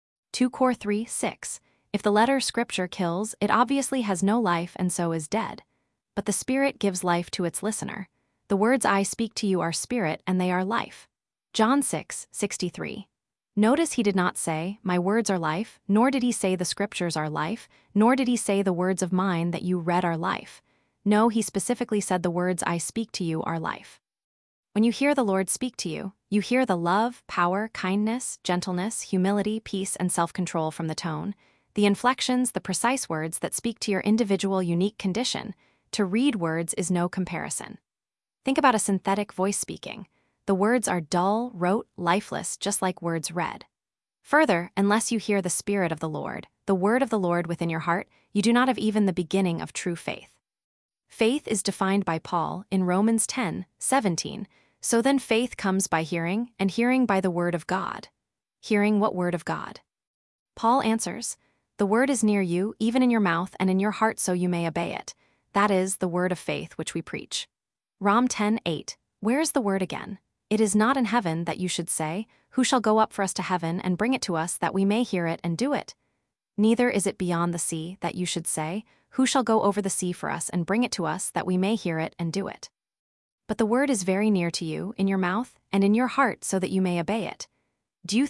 2 Cor 3:6. If the letter Scripture kills, it obviously has no life and so is dead. But the Spirit gives life to its listener. The words I speak to you are spirit and they are life. John 6:63. Notice he did not say, "My words are life," nor did he say the scriptures are life, nor did he say the words of mine that you read are life. No, he specifically said the words I speak to you are life. When you hear the Lord speak to you, you hear the love, power, kindness, gentleness, humility, peace, and self-control from the tone, the inflections, the precise words that speak to your individual unique condition. To read words is no comparison. Think about a synthetic voice speaking. The words are dull, rote, lifeless, just like words read. Further, unless you hear the Spirit of the Lord, the word of the Lord within your heart, you do not have even the beginning of true faith. Faith is defined by Paul in Romans 10:17. So then faith comes by hearing, and hearing by the word of God. Hearing what word of God? Paul answers, "The word is near you, even in your mouth and in your heart, so you may obey it." That is the word of faith which we preach. Rom 10:8. Where is the word again? It is not in heaven that you should say, "Who shall go up for us to heaven and bring it to us that we may hear it and do it?" Neither is it beyond the sea that you should say, "Who shall go over the sea for us and bring it to us that we may hear it and do it?" But the word is very near to you, in your mouth and in your heart, so that you may obey it. Dew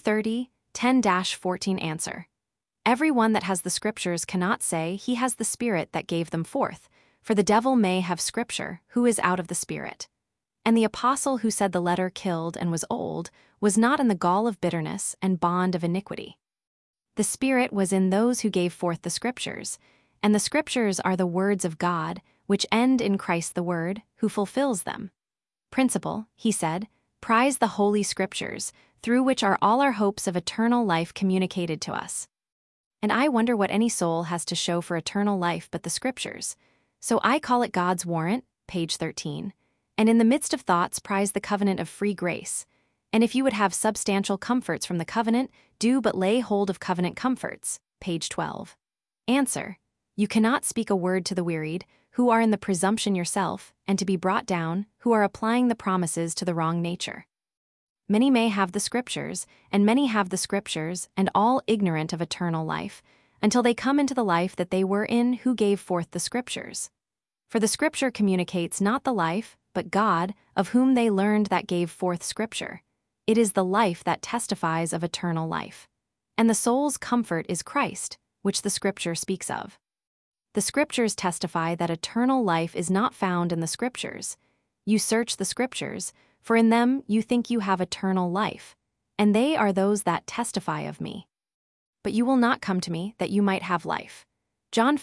30:10-14 Answer. Every one that has the scriptures cannot say he has the Spirit that gave them forth, for the devil may have scripture, who is out of the Spirit. And the apostle who said the letter killed and was old was not in the gall of bitterness and bond of iniquity. The Spirit was in those who gave forth the scriptures, and the scriptures are the words of God, which end in Christ the Word, who fulfills them. Principle, he said, prize the holy scriptures, through which are all our hopes of eternal life communicated to us. And I wonder what any soul has to show for eternal life but the scriptures. So I call it God's warrant, page 13. And in the midst of thoughts prize the covenant of free grace. And if you would have substantial comforts from the covenant, do but lay hold of covenant comforts, page 12. Answer. You cannot speak a word to the wearied, who are in the presumption yourself, and to be brought down, who are applying the promises to the wrong nature. Many may have the scriptures, and many have the scriptures, and all ignorant of eternal life, until they come into the life that they were in who gave forth the scriptures. For the scripture communicates not the life, but God, of whom they learned that gave forth scripture. It is the life that testifies of eternal life. And the soul's comfort is Christ, which the scripture speaks of. The scriptures testify that eternal life is not found in the scriptures. You search the scriptures, for in them you think you have eternal life, and they are those that testify of me. But you will not come to me that you might have life. John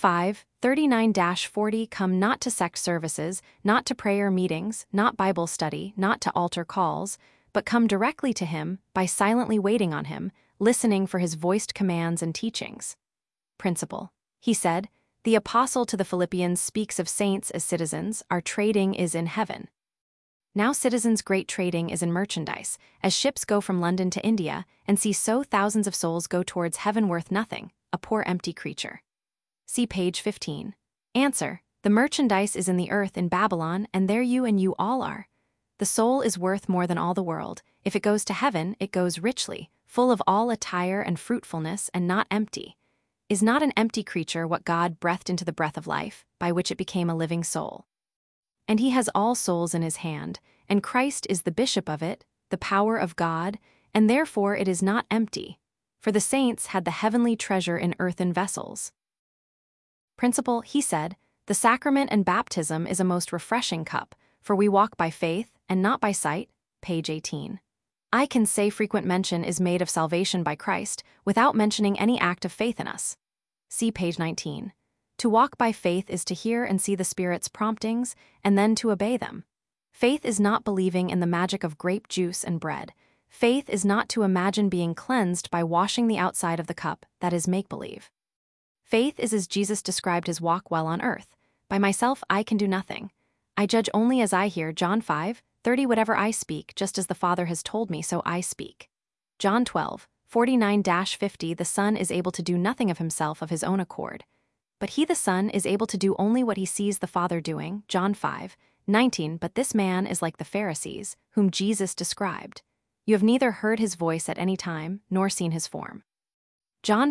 5:39-40 Come not to sect services, not to prayer meetings, not Bible study, not to altar calls, but come directly to him by silently waiting on him, listening for his voiced commands and teachings. Principle. He said, the apostle to the Philippians speaks of saints as citizens, our trading is in heaven. Now citizens' great trading is in merchandise, as ships go from London to India, and see so thousands of souls go towards heaven worth nothing, a poor empty creature. See page 15. Answer. The merchandise is in the earth in Babylon, and there you and you all are. The soul is worth more than all the world. If it goes to heaven, it goes richly, full of all attire and fruitfulness, and not empty. Is not an empty creature what God breathed into the breath of life, by which it became a living soul? And he has all souls in his hand, and Christ is the bishop of it, the power of God, and therefore it is not empty. For the saints had the heavenly treasure in earthen vessels. Principle, he said, the sacrament and baptism is a most refreshing cup, for we walk by faith, and not by sight, page 18. I can say frequent mention is made of salvation by Christ, without mentioning any act of faith in us. See page 19. To walk by faith is to hear and see the Spirit's promptings, and then to obey them. Faith is not believing in the magic of grape juice and bread. Faith is not to imagine being cleansed by washing the outside of the cup, that is make-believe. Faith is as Jesus described his walk while on earth. By myself I can do nothing. I judge only as I hear. John 5:30 Whatever I speak, just as the Father has told me, so I speak. John 12:49-50 The Son is able to do nothing of himself of his own accord. But he the Son is able to do only what he sees the Father doing. John 5:19 But this man is like the Pharisees, whom Jesus described. You have neither heard his voice at any time, nor seen his form. John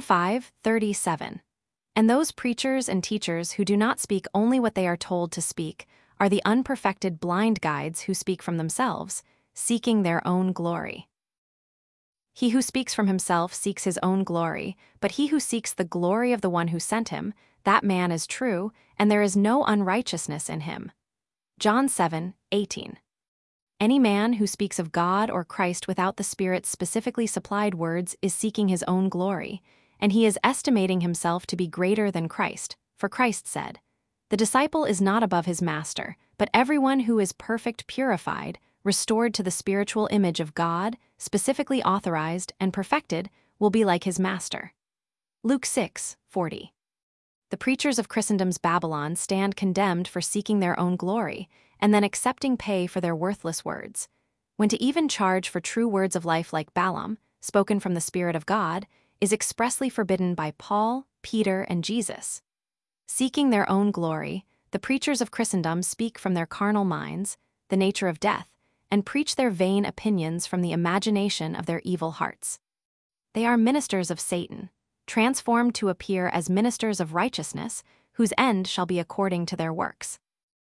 5:37 And those preachers and teachers who do not speak only what they are told to speak are the unperfected blind guides who speak from themselves, seeking their own glory. He who speaks from himself seeks his own glory, but he who seeks the glory of the one who sent him, that man is true, and there is no unrighteousness in him. John 7:18. Any man who speaks of God or Christ without the Spirit's specifically supplied words is seeking his own glory, and he is estimating himself to be greater than Christ, for Christ said, "The disciple is not above his master, but everyone who is perfect purified, restored to the spiritual image of God, specifically authorized and perfected, will be like his master." Luke 6:40. The preachers of Christendom's Babylon stand condemned for seeking their own glory, and then accepting pay for their worthless words. When to even charge for true words of life like Balaam, spoken from the Spirit of God, is expressly forbidden by Paul, Peter, and Jesus. Seeking their own glory, the preachers of Christendom speak from their carnal minds, the nature of death, and preach their vain opinions from the imagination of their evil hearts. They are ministers of Satan, transformed to appear as ministers of righteousness, whose end shall be according to their works.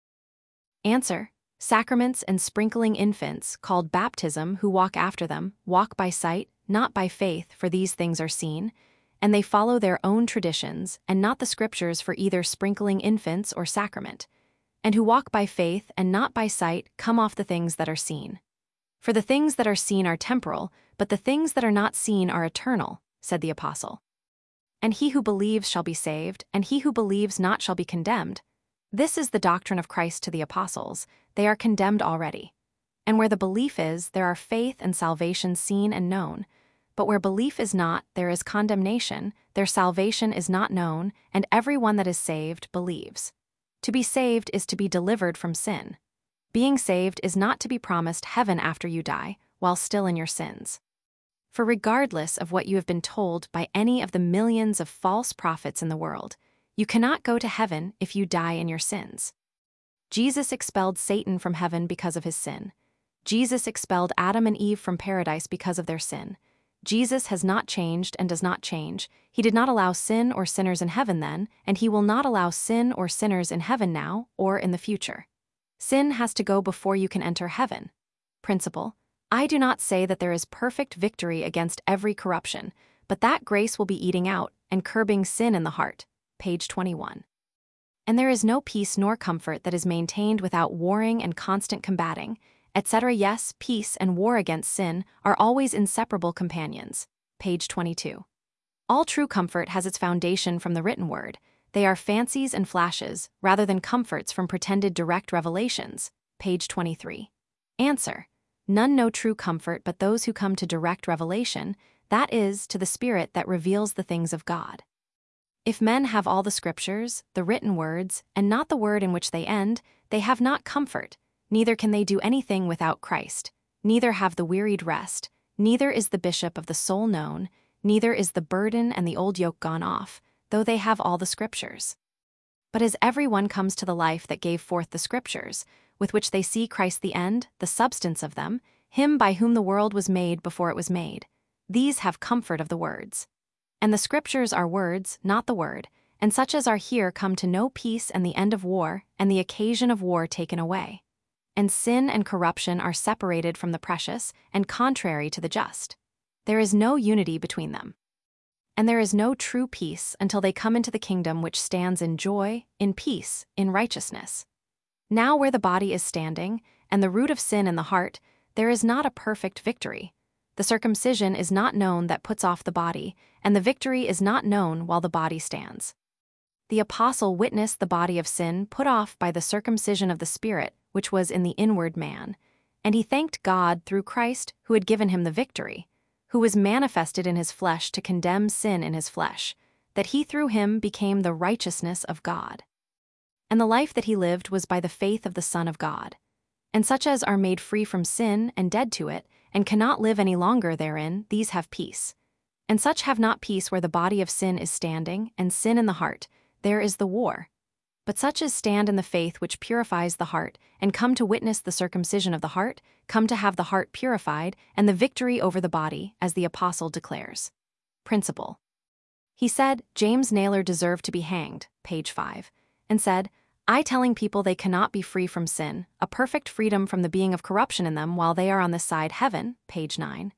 Answer: sacraments and sprinkling infants, called baptism, who walk after them, walk by sight, not by faith, for these things are seen, and they follow their own traditions, and not the Scriptures for either sprinkling infants or sacrament, and who walk by faith and not by sight come off the things that are seen. For the things that are seen are temporal, but the things that are not seen are eternal, said the Apostle. And he who believes shall be saved, and he who believes not shall be condemned. This is the doctrine of Christ to the apostles. They are condemned already. And where the belief is, there are faith and salvation seen and known. But where belief is not, there is condemnation, their salvation is not known, and every one that is saved believes. To be saved is to be delivered from sin. Being saved is not to be promised heaven after you die, while still in your sins. For regardless of what you have been told by any of the millions of false prophets in the world, you cannot go to heaven if you die in your sins. Jesus expelled Satan from heaven because of his sin. Jesus expelled Adam and Eve from paradise because of their sin. Jesus has not changed and does not change. He did not allow sin or sinners in heaven then, and he will not allow sin or sinners in heaven now or in the future. Sin has to go before you can enter heaven. Principle: I do not say that there is perfect victory against every corruption, but that grace will be eating out and curbing sin in the heart. Page 21. And there is no peace nor comfort that is maintained without warring and constant combating, etc. Yes, peace and war against sin are always inseparable companions. Page 22. All true comfort has its foundation from the written word. They are fancies and flashes, rather than comforts from pretended direct revelations. Page 23. Answer: none know true comfort but those who come to direct revelation, that is, to the Spirit that reveals the things of God. If men have all the Scriptures, the written words, and not the word in which they end, they have not comfort, neither can they do anything without Christ, neither have the wearied rest, neither is the bishop of the soul known, neither is the burden and the old yoke gone off, though they have all the Scriptures. But as every one comes to the life that gave forth the Scriptures, with which they see Christ the end, the substance of them, him by whom the world was made before it was made, these have comfort of the words. And the Scriptures are words, not the word, and such as are here come to know peace and the end of war, and the occasion of war taken away. And sin and corruption are separated from the precious, and contrary to the just. There is no unity between them. And there is no true peace until they come into the kingdom which stands in joy, in peace, in righteousness. Now where the body is standing, and the root of sin in the heart, there is not a perfect victory. The circumcision is not known that puts off the body, and the victory is not known while the body stands. The apostle witnessed the body of sin put off by the circumcision of the Spirit, which was in the inward man, and he thanked God through Christ who had given him the victory, who was manifested in his flesh to condemn sin in his flesh, that he through him became the righteousness of God. And the life that he lived was by the faith of the Son of God. And such as are made free from sin and dead to it, and cannot live any longer therein, these have peace. And such have not peace where the body of sin is standing, and sin in the heart, there is the war. But such as stand in the faith which purifies the heart, and come to witness the circumcision of the heart, come to have the heart purified, and the victory over the body, as the apostle declares. Principle: he said, James Naylor deserved to be hanged, page 5, and said, I telling people they cannot be free from sin, a perfect freedom from the being of corruption in them while they are on this side heaven, page 9.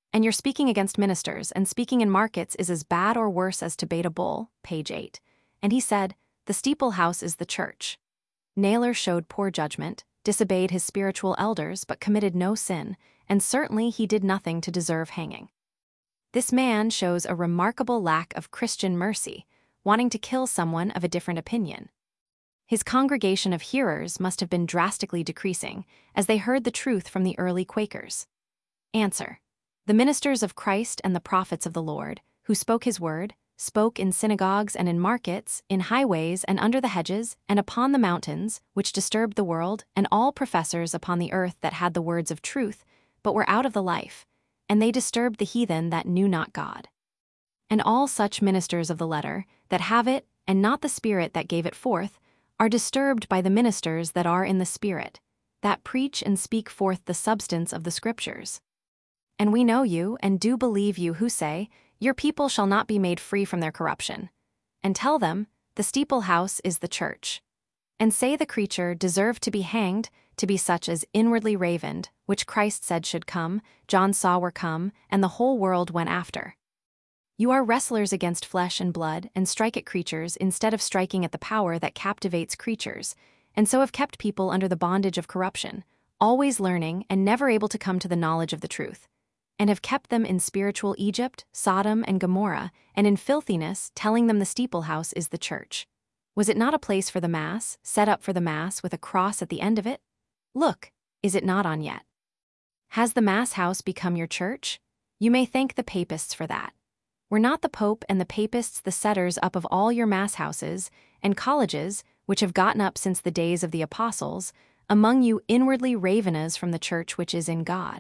And you're speaking against ministers, and speaking in markets is as bad or worse as to bait a bull, page 8. And he said, the steeple house is the church. Naylor showed poor judgment, disobeyed his spiritual elders but committed no sin, and certainly he did nothing to deserve hanging. This man shows a remarkable lack of Christian mercy, wanting to kill someone of a different opinion. His congregation of hearers must have been drastically decreasing, as they heard the truth from the early Quakers. Answer: the ministers of Christ and the prophets of the Lord, who spoke his word, spoke in synagogues and in markets, in highways and under the hedges, and upon the mountains, which disturbed the world, and all professors upon the earth that had the words of truth, but were out of the life, and they disturbed the heathen that knew not God. And all such ministers of the letter, that have it, and not the Spirit that gave it forth, are disturbed by the ministers that are in the Spirit, that preach and speak forth the substance of the Scriptures. And we know you, and do believe you who say, your people shall not be made free from their corruption. And tell them, the steeple house is the church. And say the creature deserved to be hanged, to be such as inwardly ravened, which Christ said should come, John saw were come, and the whole world went after. You are wrestlers against flesh and blood, and strike at creatures instead of striking at the power that captivates creatures, and so have kept people under the bondage of corruption, always learning and never able to come to the knowledge of the truth, and have kept them in spiritual Egypt, Sodom, and Gomorrah, and in filthiness, telling them the steeple house is the church. Was it not a place for the Mass, set up for the Mass with a cross at the end of it? Look, is it not on yet? Has the Mass house become your church? You may thank the papists for that. Were not the Pope and the papists the setters up of all your Mass houses and colleges, which have gotten up since the days of the apostles, among you inwardly ravenous from the church which is in God?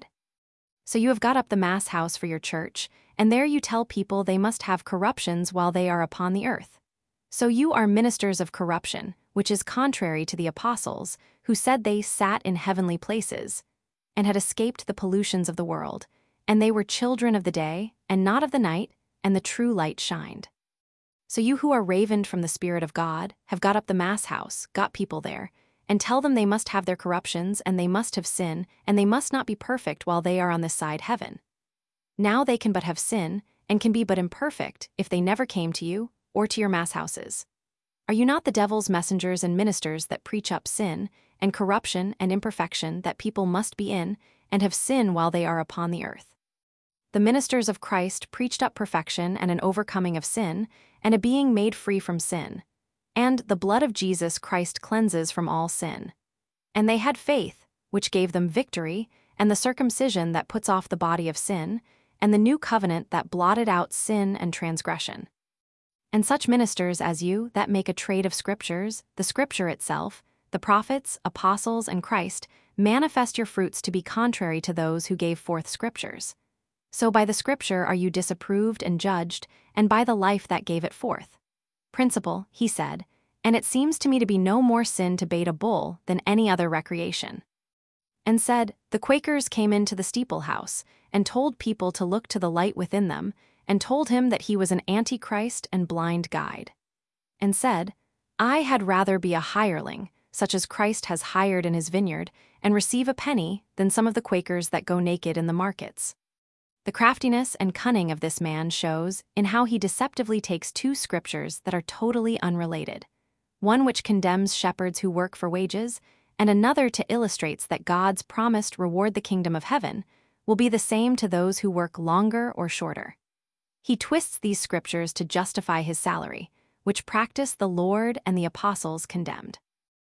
So you have got up the Mass house for your church, and there you tell people they must have corruptions while they are upon the earth. So you are ministers of corruption, which is contrary to the apostles, who said they sat in heavenly places, and had escaped the pollutions of the world, and they were children of the day, and not of the night, and the true light shined. So you who are ravened from the Spirit of God have got up the Mass house, got people there, and tell them they must have their corruptions, and they must have sin, and they must not be perfect while they are on this side heaven. Now they can but have sin, and can be but imperfect, if they never came to you, or to your Mass houses. Are you not the devil's messengers and ministers that preach up sin, and corruption and imperfection that people must be in, and have sin while they are upon the earth? The ministers of Christ preached up perfection and an overcoming of sin, and a being made free from sin. And the blood of Jesus Christ cleanses from all sin. And they had faith, which gave them victory, and the circumcision that puts off the body of sin, and the new covenant that blotted out sin and transgression. And such ministers as you that make a trade of Scriptures, the Scripture itself, the prophets, apostles, and Christ, manifest your fruits to be contrary to those who gave forth Scriptures. So by the Scripture are you disapproved and judged, and by the life that gave it forth. Principle, he said, and it seems to me to be no more sin to bait a bull than any other recreation. And said, the Quakers came into the steeple house, and told people to look to the light within them, and told him that he was an antichrist and blind guide. And said, I had rather be a hireling, such as Christ has hired in his vineyard, and receive a penny, than some of the Quakers that go naked in the markets. The craftiness and cunning of this man shows in how he deceptively takes two Scriptures that are totally unrelated, one which condemns shepherds who work for wages, and another to illustrates that God's promised reward, the kingdom of heaven, will be the same to those who work longer or shorter. He twists these Scriptures to justify his salary, which practice the Lord and the apostles condemned.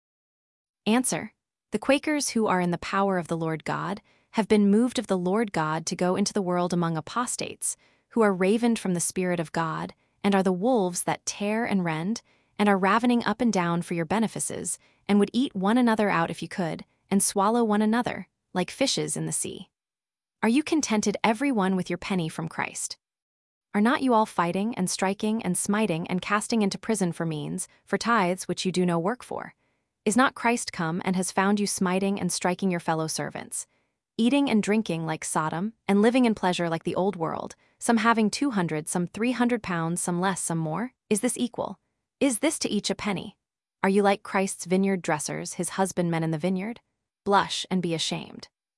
Answer: the Quakers who are in the power of the Lord God have been moved of the Lord God to go into the world among apostates, who are ravened from the Spirit of God, and are the wolves that tear and rend, and are ravening up and down for your benefices, and would eat one another out if you could, and swallow one another, like fishes in the sea. Are you contented every one with your penny from Christ? Are not you all fighting and striking and smiting and casting into prison for means, for tithes which you do no work for? Is not Christ come and has found you smiting and striking your fellow servants, eating and drinking like Sodom, and living in pleasure like the old world, some having 200, some 300 pounds, some less, some more? Is this equal? Is this to each a penny? Are you like Christ's vineyard dressers, his husbandmen in the vineyard? Blush and be ashamed.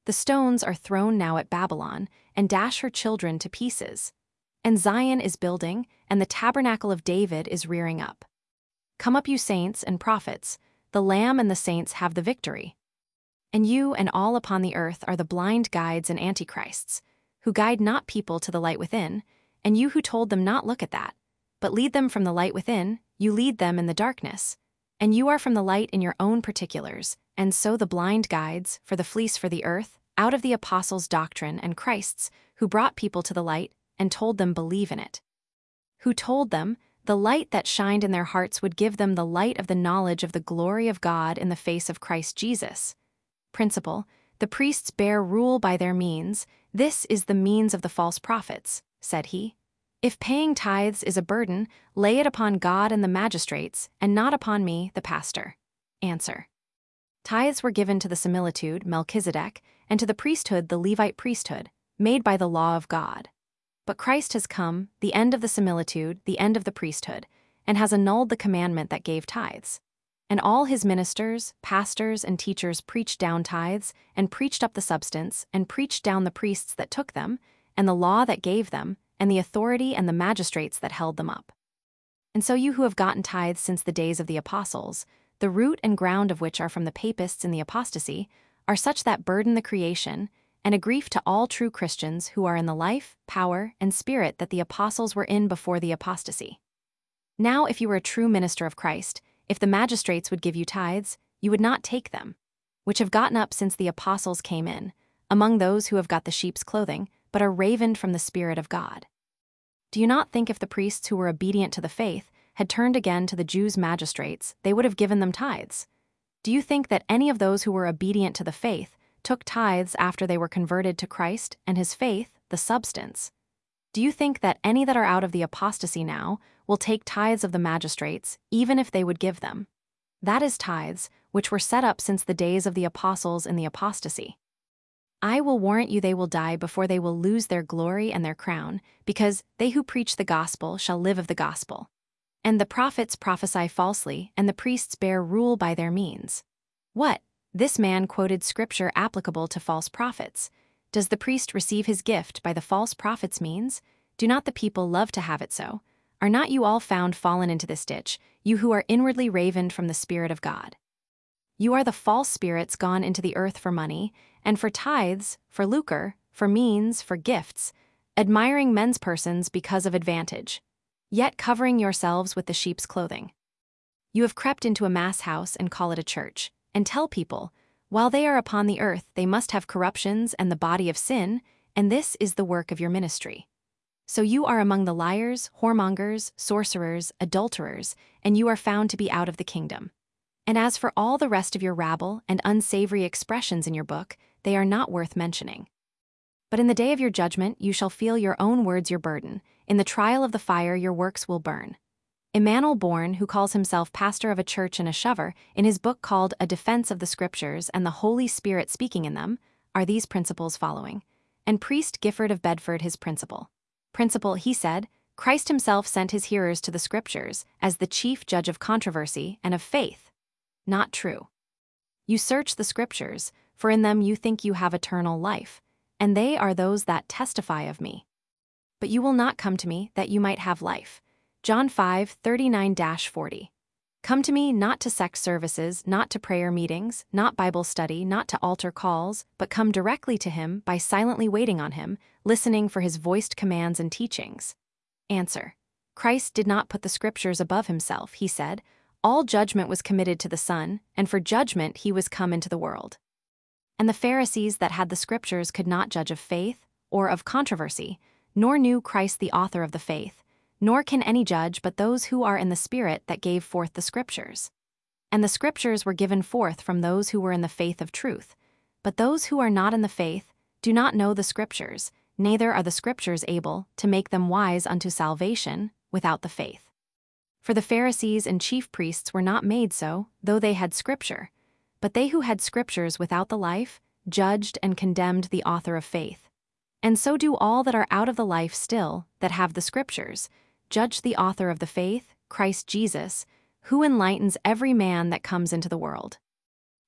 The stones are thrown now at Babylon, and dash her children to pieces. And Zion is building, and the tabernacle of David is rearing up. Come up, you saints and prophets, the Lamb and the saints have the victory. And you and all upon the earth are the blind guides and antichrists, who guide not people to the light within, and you who told them not look at that, but lead them from the light within, you lead them in the darkness. And you are from the light in your own particulars, and so the blind guides, for the fleece for the earth, out of the apostles' doctrine and Christ's, who brought people to the light, and told them believe in it. Who told them, the light that shined in their hearts would give them the light of the knowledge of the glory of God in the face of Christ Jesus. Principle, the priests bear rule by their means, this is the means of the false prophets, said he. If paying tithes is a burden, lay it upon God and the magistrates, and not upon me, the pastor. Answer. Tithes were given to the similitude, Melchizedek, and to the priesthood, the Levite priesthood, made by the law of God. But Christ has come, the end of the similitude, the end of the priesthood, and has annulled the commandment that gave tithes. And all his ministers, pastors, and teachers preached down tithes, and preached up the substance, and preached down the priests that took them, and the law that gave them, and the authority and the magistrates that held them up. And so you who have gotten tithes since the days of the apostles, the root and ground of which are from the papists in the apostasy, are such that burden the creation, and a grief to all true Christians who are in the life, power, and spirit that the apostles were in before the apostasy. Now if you were a true minister of Christ, if the magistrates would give you tithes, you would not take them, which have gotten up since the apostles came in, among those who have got the sheep's clothing, but are ravened from the Spirit of God. Do you not think if the priests who were obedient to the faith had turned again to the Jews' magistrates, they would have given them tithes? Do you think that any of those who were obedient to the faith took tithes after they were converted to Christ and his faith, the substance? Do you think that any that are out of the apostasy now will take tithes of the magistrates, even if they would give them? That is tithes, which were set up since the days of the apostles in the apostasy. I will warrant you they will die before they will lose their glory and their crown, because they who preach the gospel shall live of the gospel. And the prophets prophesy falsely, and the priests bear rule by their means. What? This man quoted scripture applicable to false prophets. Does the priest receive his gift by the false prophet's means? Do not the people love to have it so? Are not you all found fallen into this ditch, you who are inwardly ravened from the Spirit of God? You are the false spirits gone into the earth for money, and for tithes, for lucre, for means, for gifts, admiring men's persons because of advantage, yet covering yourselves with the sheep's clothing. You have crept into a mass house and call it a church, and tell people, while they are upon the earth they must have corruptions and the body of sin, and this is the work of your ministry. So you are among the liars, whoremongers, sorcerers, adulterers, and you are found to be out of the kingdom. And as for all the rest of your rabble and unsavory expressions in your book, they are not worth mentioning. But in the day of your judgment you shall feel your own words your burden, in the trial of the fire your works will burn. Emmanuel Bourne, who calls himself pastor of a church in Ashover, in his book called A Defense of the Scriptures and the Holy Spirit Speaking in Them, are these principles following. And priest Gifford of Bedford his principle. Principle, he said, Christ himself sent his hearers to the Scriptures as the chief judge of controversy and of faith. Not true. You search the Scriptures, for in them you think you have eternal life, and they are those that testify of me. But you will not come to me that you might have life. John 5:39-40. Come to me not to sect services, not to prayer meetings, not Bible study, not to altar calls, but come directly to him by silently waiting on him, listening for his voiced commands and teachings. Answer. Christ did not put the Scriptures above himself, he said. All judgment was committed to the Son, and for judgment he was come into the world. And the Pharisees that had the Scriptures could not judge of faith, or of controversy, nor knew Christ the author of the faith, nor can any judge but those who are in the Spirit that gave forth the Scriptures. And the Scriptures were given forth from those who were in the faith of truth. But those who are not in the faith do not know the Scriptures, neither are the Scriptures able to make them wise unto salvation without the faith. For the Pharisees and chief priests were not made so, though they had Scripture. But they who had Scriptures without the life judged and condemned the author of faith. And so do all that are out of the life still, that have the Scriptures, judge the author of the faith, Christ Jesus, who enlightens every man that comes into the world.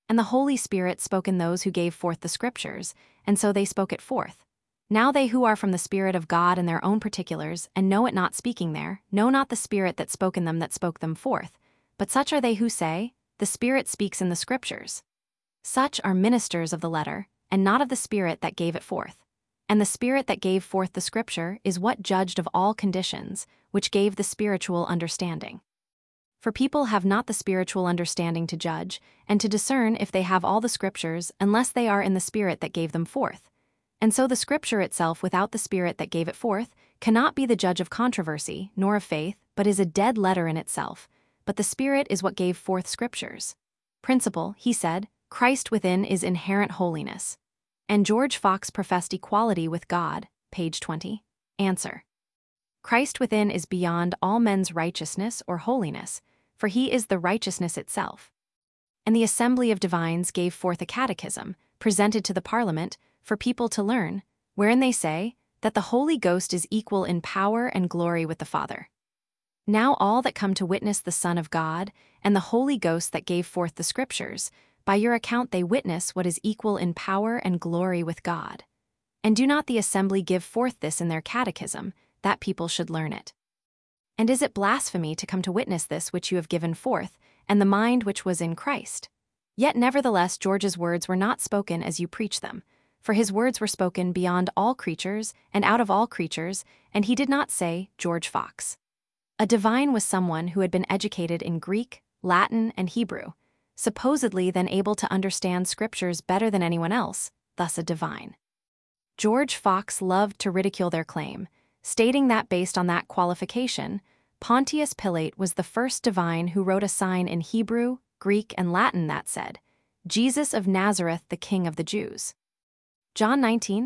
And the Holy Spirit spoke in those who gave forth the Scriptures, and so they spoke it forth. Now they who are from the Spirit of God in their own particulars, and know it not speaking there, know not the Spirit that spoke in them that spoke them forth. But such are they who say, the Spirit speaks in the Scriptures. Such are ministers of the letter, and not of the Spirit that gave it forth. And the Spirit that gave forth the Scripture is what judged of all conditions, which gave the spiritual understanding. For people have not the spiritual understanding to judge, and to discern if they have all the Scriptures, unless they are in the Spirit that gave them forth. And so the Scripture itself without the Spirit that gave it forth cannot be the judge of controversy, nor of faith, but is a dead letter in itself. But the Spirit is what gave forth Scriptures. Principle, he said, Christ within is inherent holiness. And George Fox professed equality with God, page 20. Answer. Christ within is beyond all men's righteousness or holiness, for he is the righteousness itself. And the Assembly of Divines gave forth a catechism, presented to the Parliament, for people to learn, wherein they say that the Holy Ghost is equal in power and glory with the Father. Now all that come to witness the Son of God, and the Holy Ghost that gave forth the Scriptures, by your account they witness what is equal in power and glory with God. And do not the assembly give forth this in their catechism, that people should learn it? And is it blasphemy to come to witness this which you have given forth, and the mind which was in Christ? Yet nevertheless George's words were not spoken as you preach them, for his words were spoken beyond all creatures, and out of all creatures, and he did not say, George Fox. A divine was someone who had been educated in Greek, Latin, and Hebrew, supposedly then able to understand Scriptures better than anyone else, thus a divine. George Fox loved to ridicule their claim, stating that based on that qualification, Pontius Pilate was the first divine who wrote a sign in Hebrew, Greek, and Latin that said, Jesus of Nazareth, the King of the Jews. John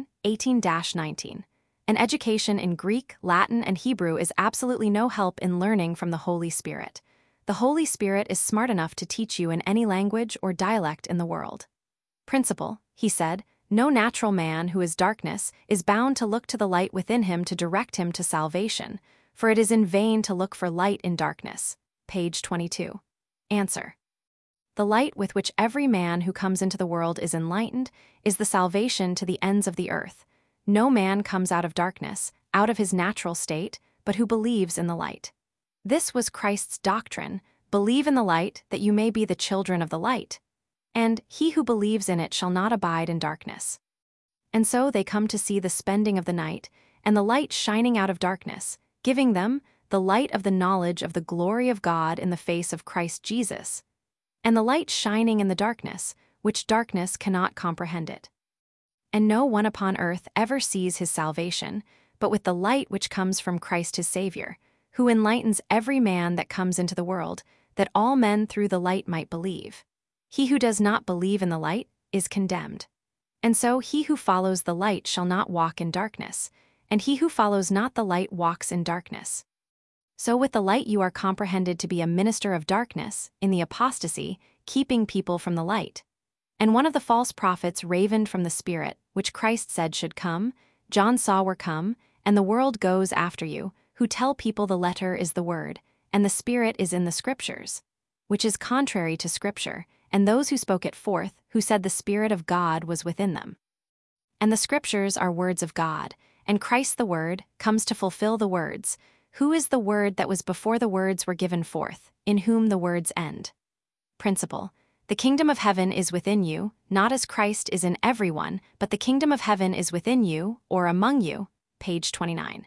19:18-19. An education in Greek, Latin, and Hebrew is absolutely no help in learning from the Holy Spirit. The Holy Spirit is smart enough to teach you in any language or dialect in the world. Principle, he said, no natural man who is darkness is bound to look to the light within him to direct him to salvation, for it is in vain to look for light in darkness. Page 22. Answer. The light with which every man who comes into the world is enlightened is the salvation to the ends of the earth. No man comes out of darkness, out of his natural state, but who believes in the light. This was Christ's doctrine, believe in the light that you may be the children of the light. And he who believes in it shall not abide in darkness. And so they come to see the spending of the night, and the light shining out of darkness, giving them the light of the knowledge of the glory of God in the face of Christ Jesus, and the light shining in the darkness, which darkness cannot comprehend it. And no one upon earth ever sees his salvation, but with the light which comes from Christ his Savior, who enlightens every man that comes into the world, that all men through the light might believe. He who does not believe in the light is condemned. And so he who follows the light shall not walk in darkness, and he who follows not the light walks in darkness. So with the light you are comprehended to be a minister of darkness, in the apostasy, keeping people from the light. And one of the false prophets ravened from the Spirit, which Christ said should come, John saw were come, and the world goes after you, who tell people the letter is the word, and the Spirit is in the Scriptures, which is contrary to Scripture, and those who spoke it forth, who said the Spirit of God was within them. And the Scriptures are words of God, and Christ the Word comes to fulfill the words. Who is the Word that was before the words were given forth, in whom the words end? Principle. The kingdom of heaven is within you, not as Christ is in everyone, but the kingdom of heaven is within you, or among you. Page 29.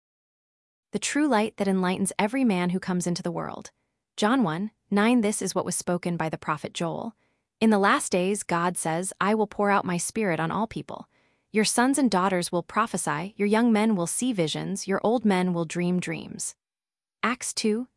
The true light that enlightens every man who comes into the world. John 1:9. This is what was spoken by the prophet Joel. In the last days God says, I will pour out my Spirit on all people. Your sons and daughters will prophesy, your young men will see visions, your old men will dream dreams. Acts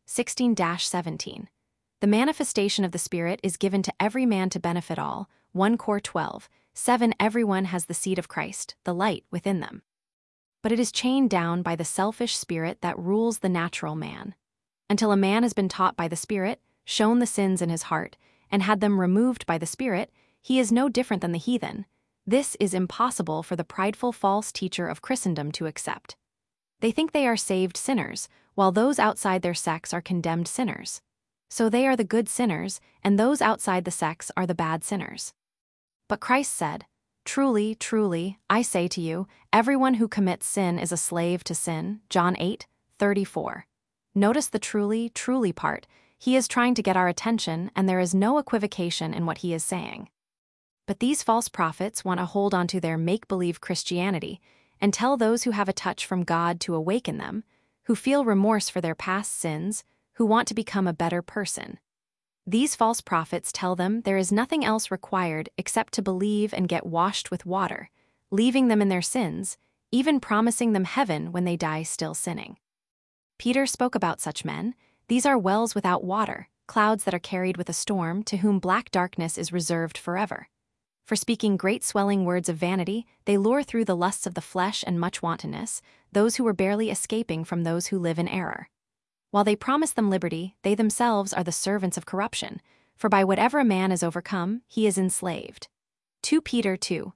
2:16-17. The manifestation of the Spirit is given to every man to benefit all. 1 Cor 12:7. Everyone has the seed of Christ, the light, within them. But it is chained down by the selfish spirit that rules the natural man. Until a man has been taught by the Spirit, shown the sins in his heart, and had them removed by the Spirit, he is no different than the heathen. This is impossible for the prideful false teacher of Christendom to accept. They think they are saved sinners, while those outside their sects are condemned sinners. So they are the good sinners, and those outside the sects are the bad sinners. But Christ said, "Truly, truly, I say to you, everyone who commits sin is a slave to sin." John 8:34. Notice the truly, truly part. He is trying to get our attention, and there is no equivocation in what he is saying. But these false prophets want to hold onto their make-believe Christianity and tell those who have a touch from God to awaken them, who feel remorse for their past sins, who want to become a better person. These false prophets tell them there is nothing else required except to believe and get washed with water, leaving them in their sins, even promising them heaven when they die still sinning. Peter spoke about such men. These are wells without water, clouds that are carried with a storm, to whom black darkness is reserved forever. For speaking great swelling words of vanity, they lure through the lusts of the flesh and much wantonness those who were barely escaping from those who live in error. While they promise them liberty, they themselves are the servants of corruption, for by whatever a man is overcome, he is enslaved. 2 Peter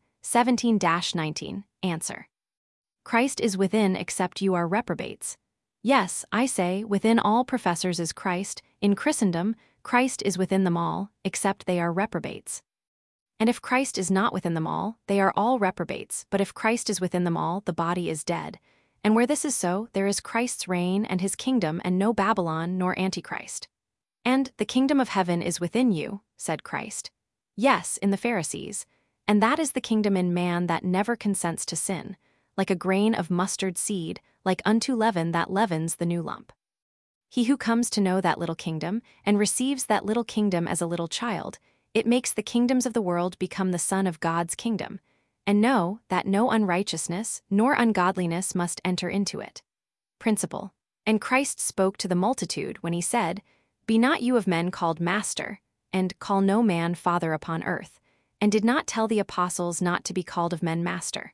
2:17-19. Answer. Christ is within except you are reprobates. Yes, I say, within all professors is Christ. In Christendom, Christ is within them all, except they are reprobates. And if Christ is not within them all, they are all reprobates, but if Christ is within them all, the body is dead. And where this is so, there is Christ's reign and his kingdom, and no Babylon nor Antichrist. And the kingdom of heaven is within you, said Christ. Yes, in the Pharisees. And that is the kingdom in man that never consents to sin, like a grain of mustard seed, like unto leaven that leavens the new lump. He who comes to know that little kingdom, and receives that little kingdom as a little child, it makes the kingdoms of the world become the son of God's kingdom, and know that no unrighteousness nor ungodliness must enter into it. Principle. And Christ spoke to the multitude when he said, "Be not you of men called master, and call no man father upon earth," and did not tell the apostles not to be called of men master.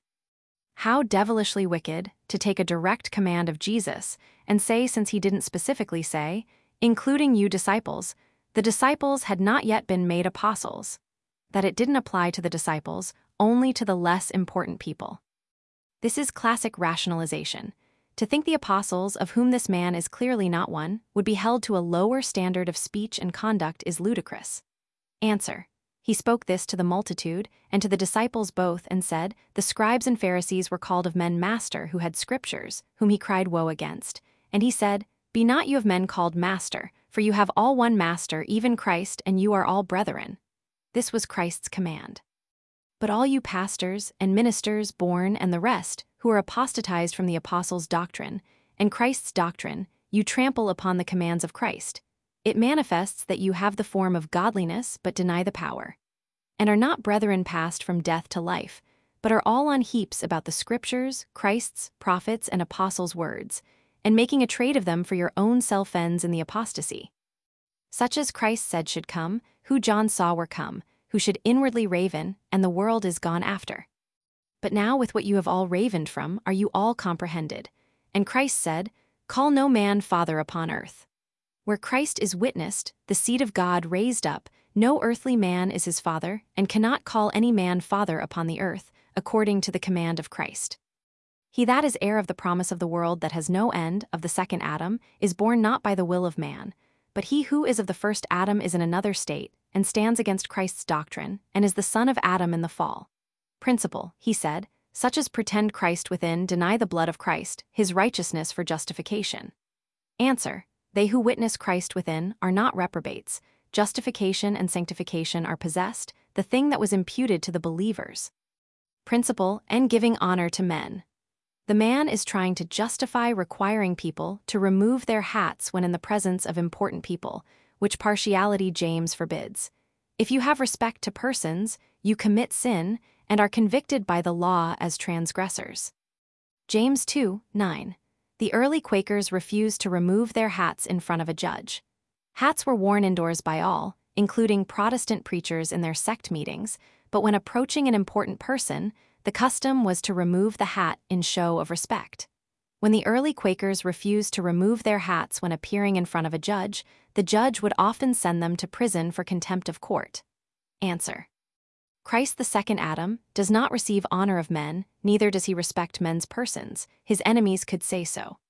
How devilishly wicked to take a direct command of Jesus and say, since he didn't specifically say, including you disciples, the disciples had not yet been made apostles, that it didn't apply to the disciples, only to the less important people. This is classic rationalization. To think the apostles, of whom this man is clearly not one, would be held to a lower standard of speech and conduct is ludicrous. Answer. He spoke this to the multitude and to the disciples both, and said, the scribes and Pharisees were called of men master who had scriptures, whom he cried woe against. And he said, Be not you of men called master, for you have all one master, even Christ, and you are all brethren. This was Christ's command. But all you pastors and ministers born and the rest, who are apostatized from the apostles' doctrine and Christ's doctrine, you trample upon the commands of Christ. It manifests that you have the form of godliness but deny the power, and are not brethren passed from death to life, but are all on heaps about the scriptures, Christ's, prophets, and apostles' words, and making a trade of them for your own self-ends in the apostasy. Such as Christ said should come, who John saw were come, who should inwardly raven, and the world is gone after. But now with what you have all ravened from are you all comprehended. And Christ said, Call no man father upon earth. Where Christ is witnessed, the seed of God raised up, no earthly man is his father, and cannot call any man father upon the earth, according to the command of Christ. He that is heir of the promise of the world that has no end, of the second Adam, is born not by the will of man, but he who is of the first Adam is in another state, and stands against Christ's doctrine, and is the son of Adam in the fall. Principle, he said, such as pretend Christ within deny the blood of Christ, his righteousness for justification. Answer, they who witness Christ within are not reprobates. Justification and sanctification are possessed, the thing that was imputed to the believers. Principle and giving honor to men. The man is trying to justify requiring people to remove their hats when in the presence of important people, which partiality James forbids. If you have respect to persons, you commit sin and are convicted by the law as transgressors. James 2:9. The early Quakers refused to remove their hats in front of a judge. Hats were worn indoors by all, including Protestant preachers in their sect meetings, but when approaching an important person, the custom was to remove the hat in show of respect. When the early Quakers refused to remove their hats when appearing in front of a judge, the judge would often send them to prison for contempt of court. Answer. Christ the second Adam does not receive honor of men, neither does he respect men's persons. His enemies could say so.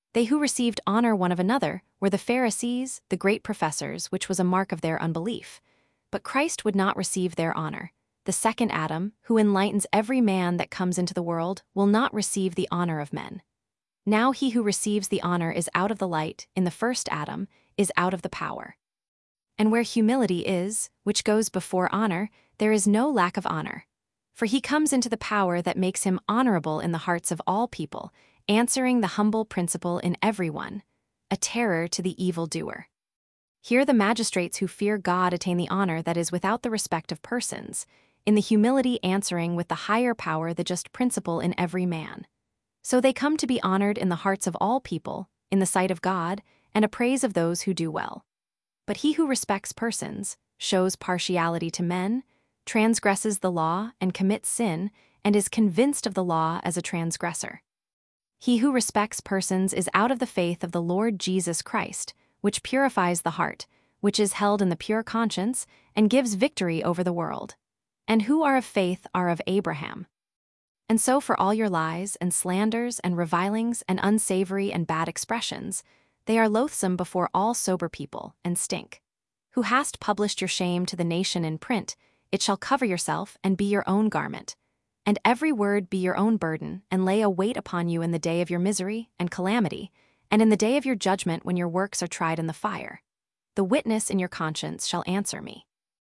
They who received honor one of another were the Pharisees, the great professors, which was a mark of their unbelief. But Christ would not receive their honor. The second Adam, who enlightens every man that comes into the world, will not receive the honor of men. Now he who receives the honor is out of the light, in the first Adam, is out of the power. And where humility is, which goes before honor, there is no lack of honor. For he comes into the power that makes him honorable in the hearts of all people, answering the humble principle in everyone, a terror to the evildoer. Here the magistrates who fear God attain the honor that is without the respect of persons, in the humility answering with the higher power the just principle in every man. So they come to be honored in the hearts of all people, in the sight of God, and a praise of those who do well. But he who respects persons, shows partiality to men, transgresses the law and commits sin, and is convinced of the law as a transgressor. He who respects persons is out of the faith of the Lord Jesus Christ, which purifies the heart, which is held in the pure conscience, and gives victory over the world. And who are of faith are of Abraham. And so for all your lies and slanders and revilings and unsavory and bad expressions, they are loathsome before all sober people, and stink. Who hast published your shame to the nation in print, it shall cover yourself and be your own garment. And every word be your own burden, and lay a weight upon you in the day of your misery and calamity, and in the day of your judgment when your works are tried in the fire. The witness in your conscience shall answer me.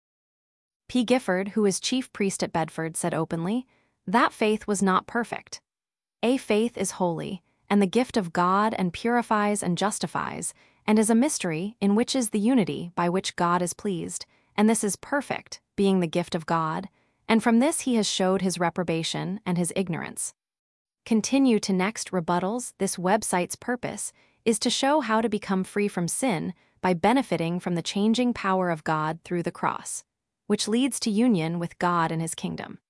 P. Gifford, who is chief priest at Bedford, said openly, that faith was not perfect. A faith is holy, and the gift of God, and purifies and justifies, and is a mystery in which is the unity by which God is pleased, and this is perfect, being the gift of God, and from this he has showed his reprobation and his ignorance. Continue to next rebuttals. This website's purpose is to show how to become free from sin by benefiting from the changing power of God through the cross, which leads to union with God and his kingdom.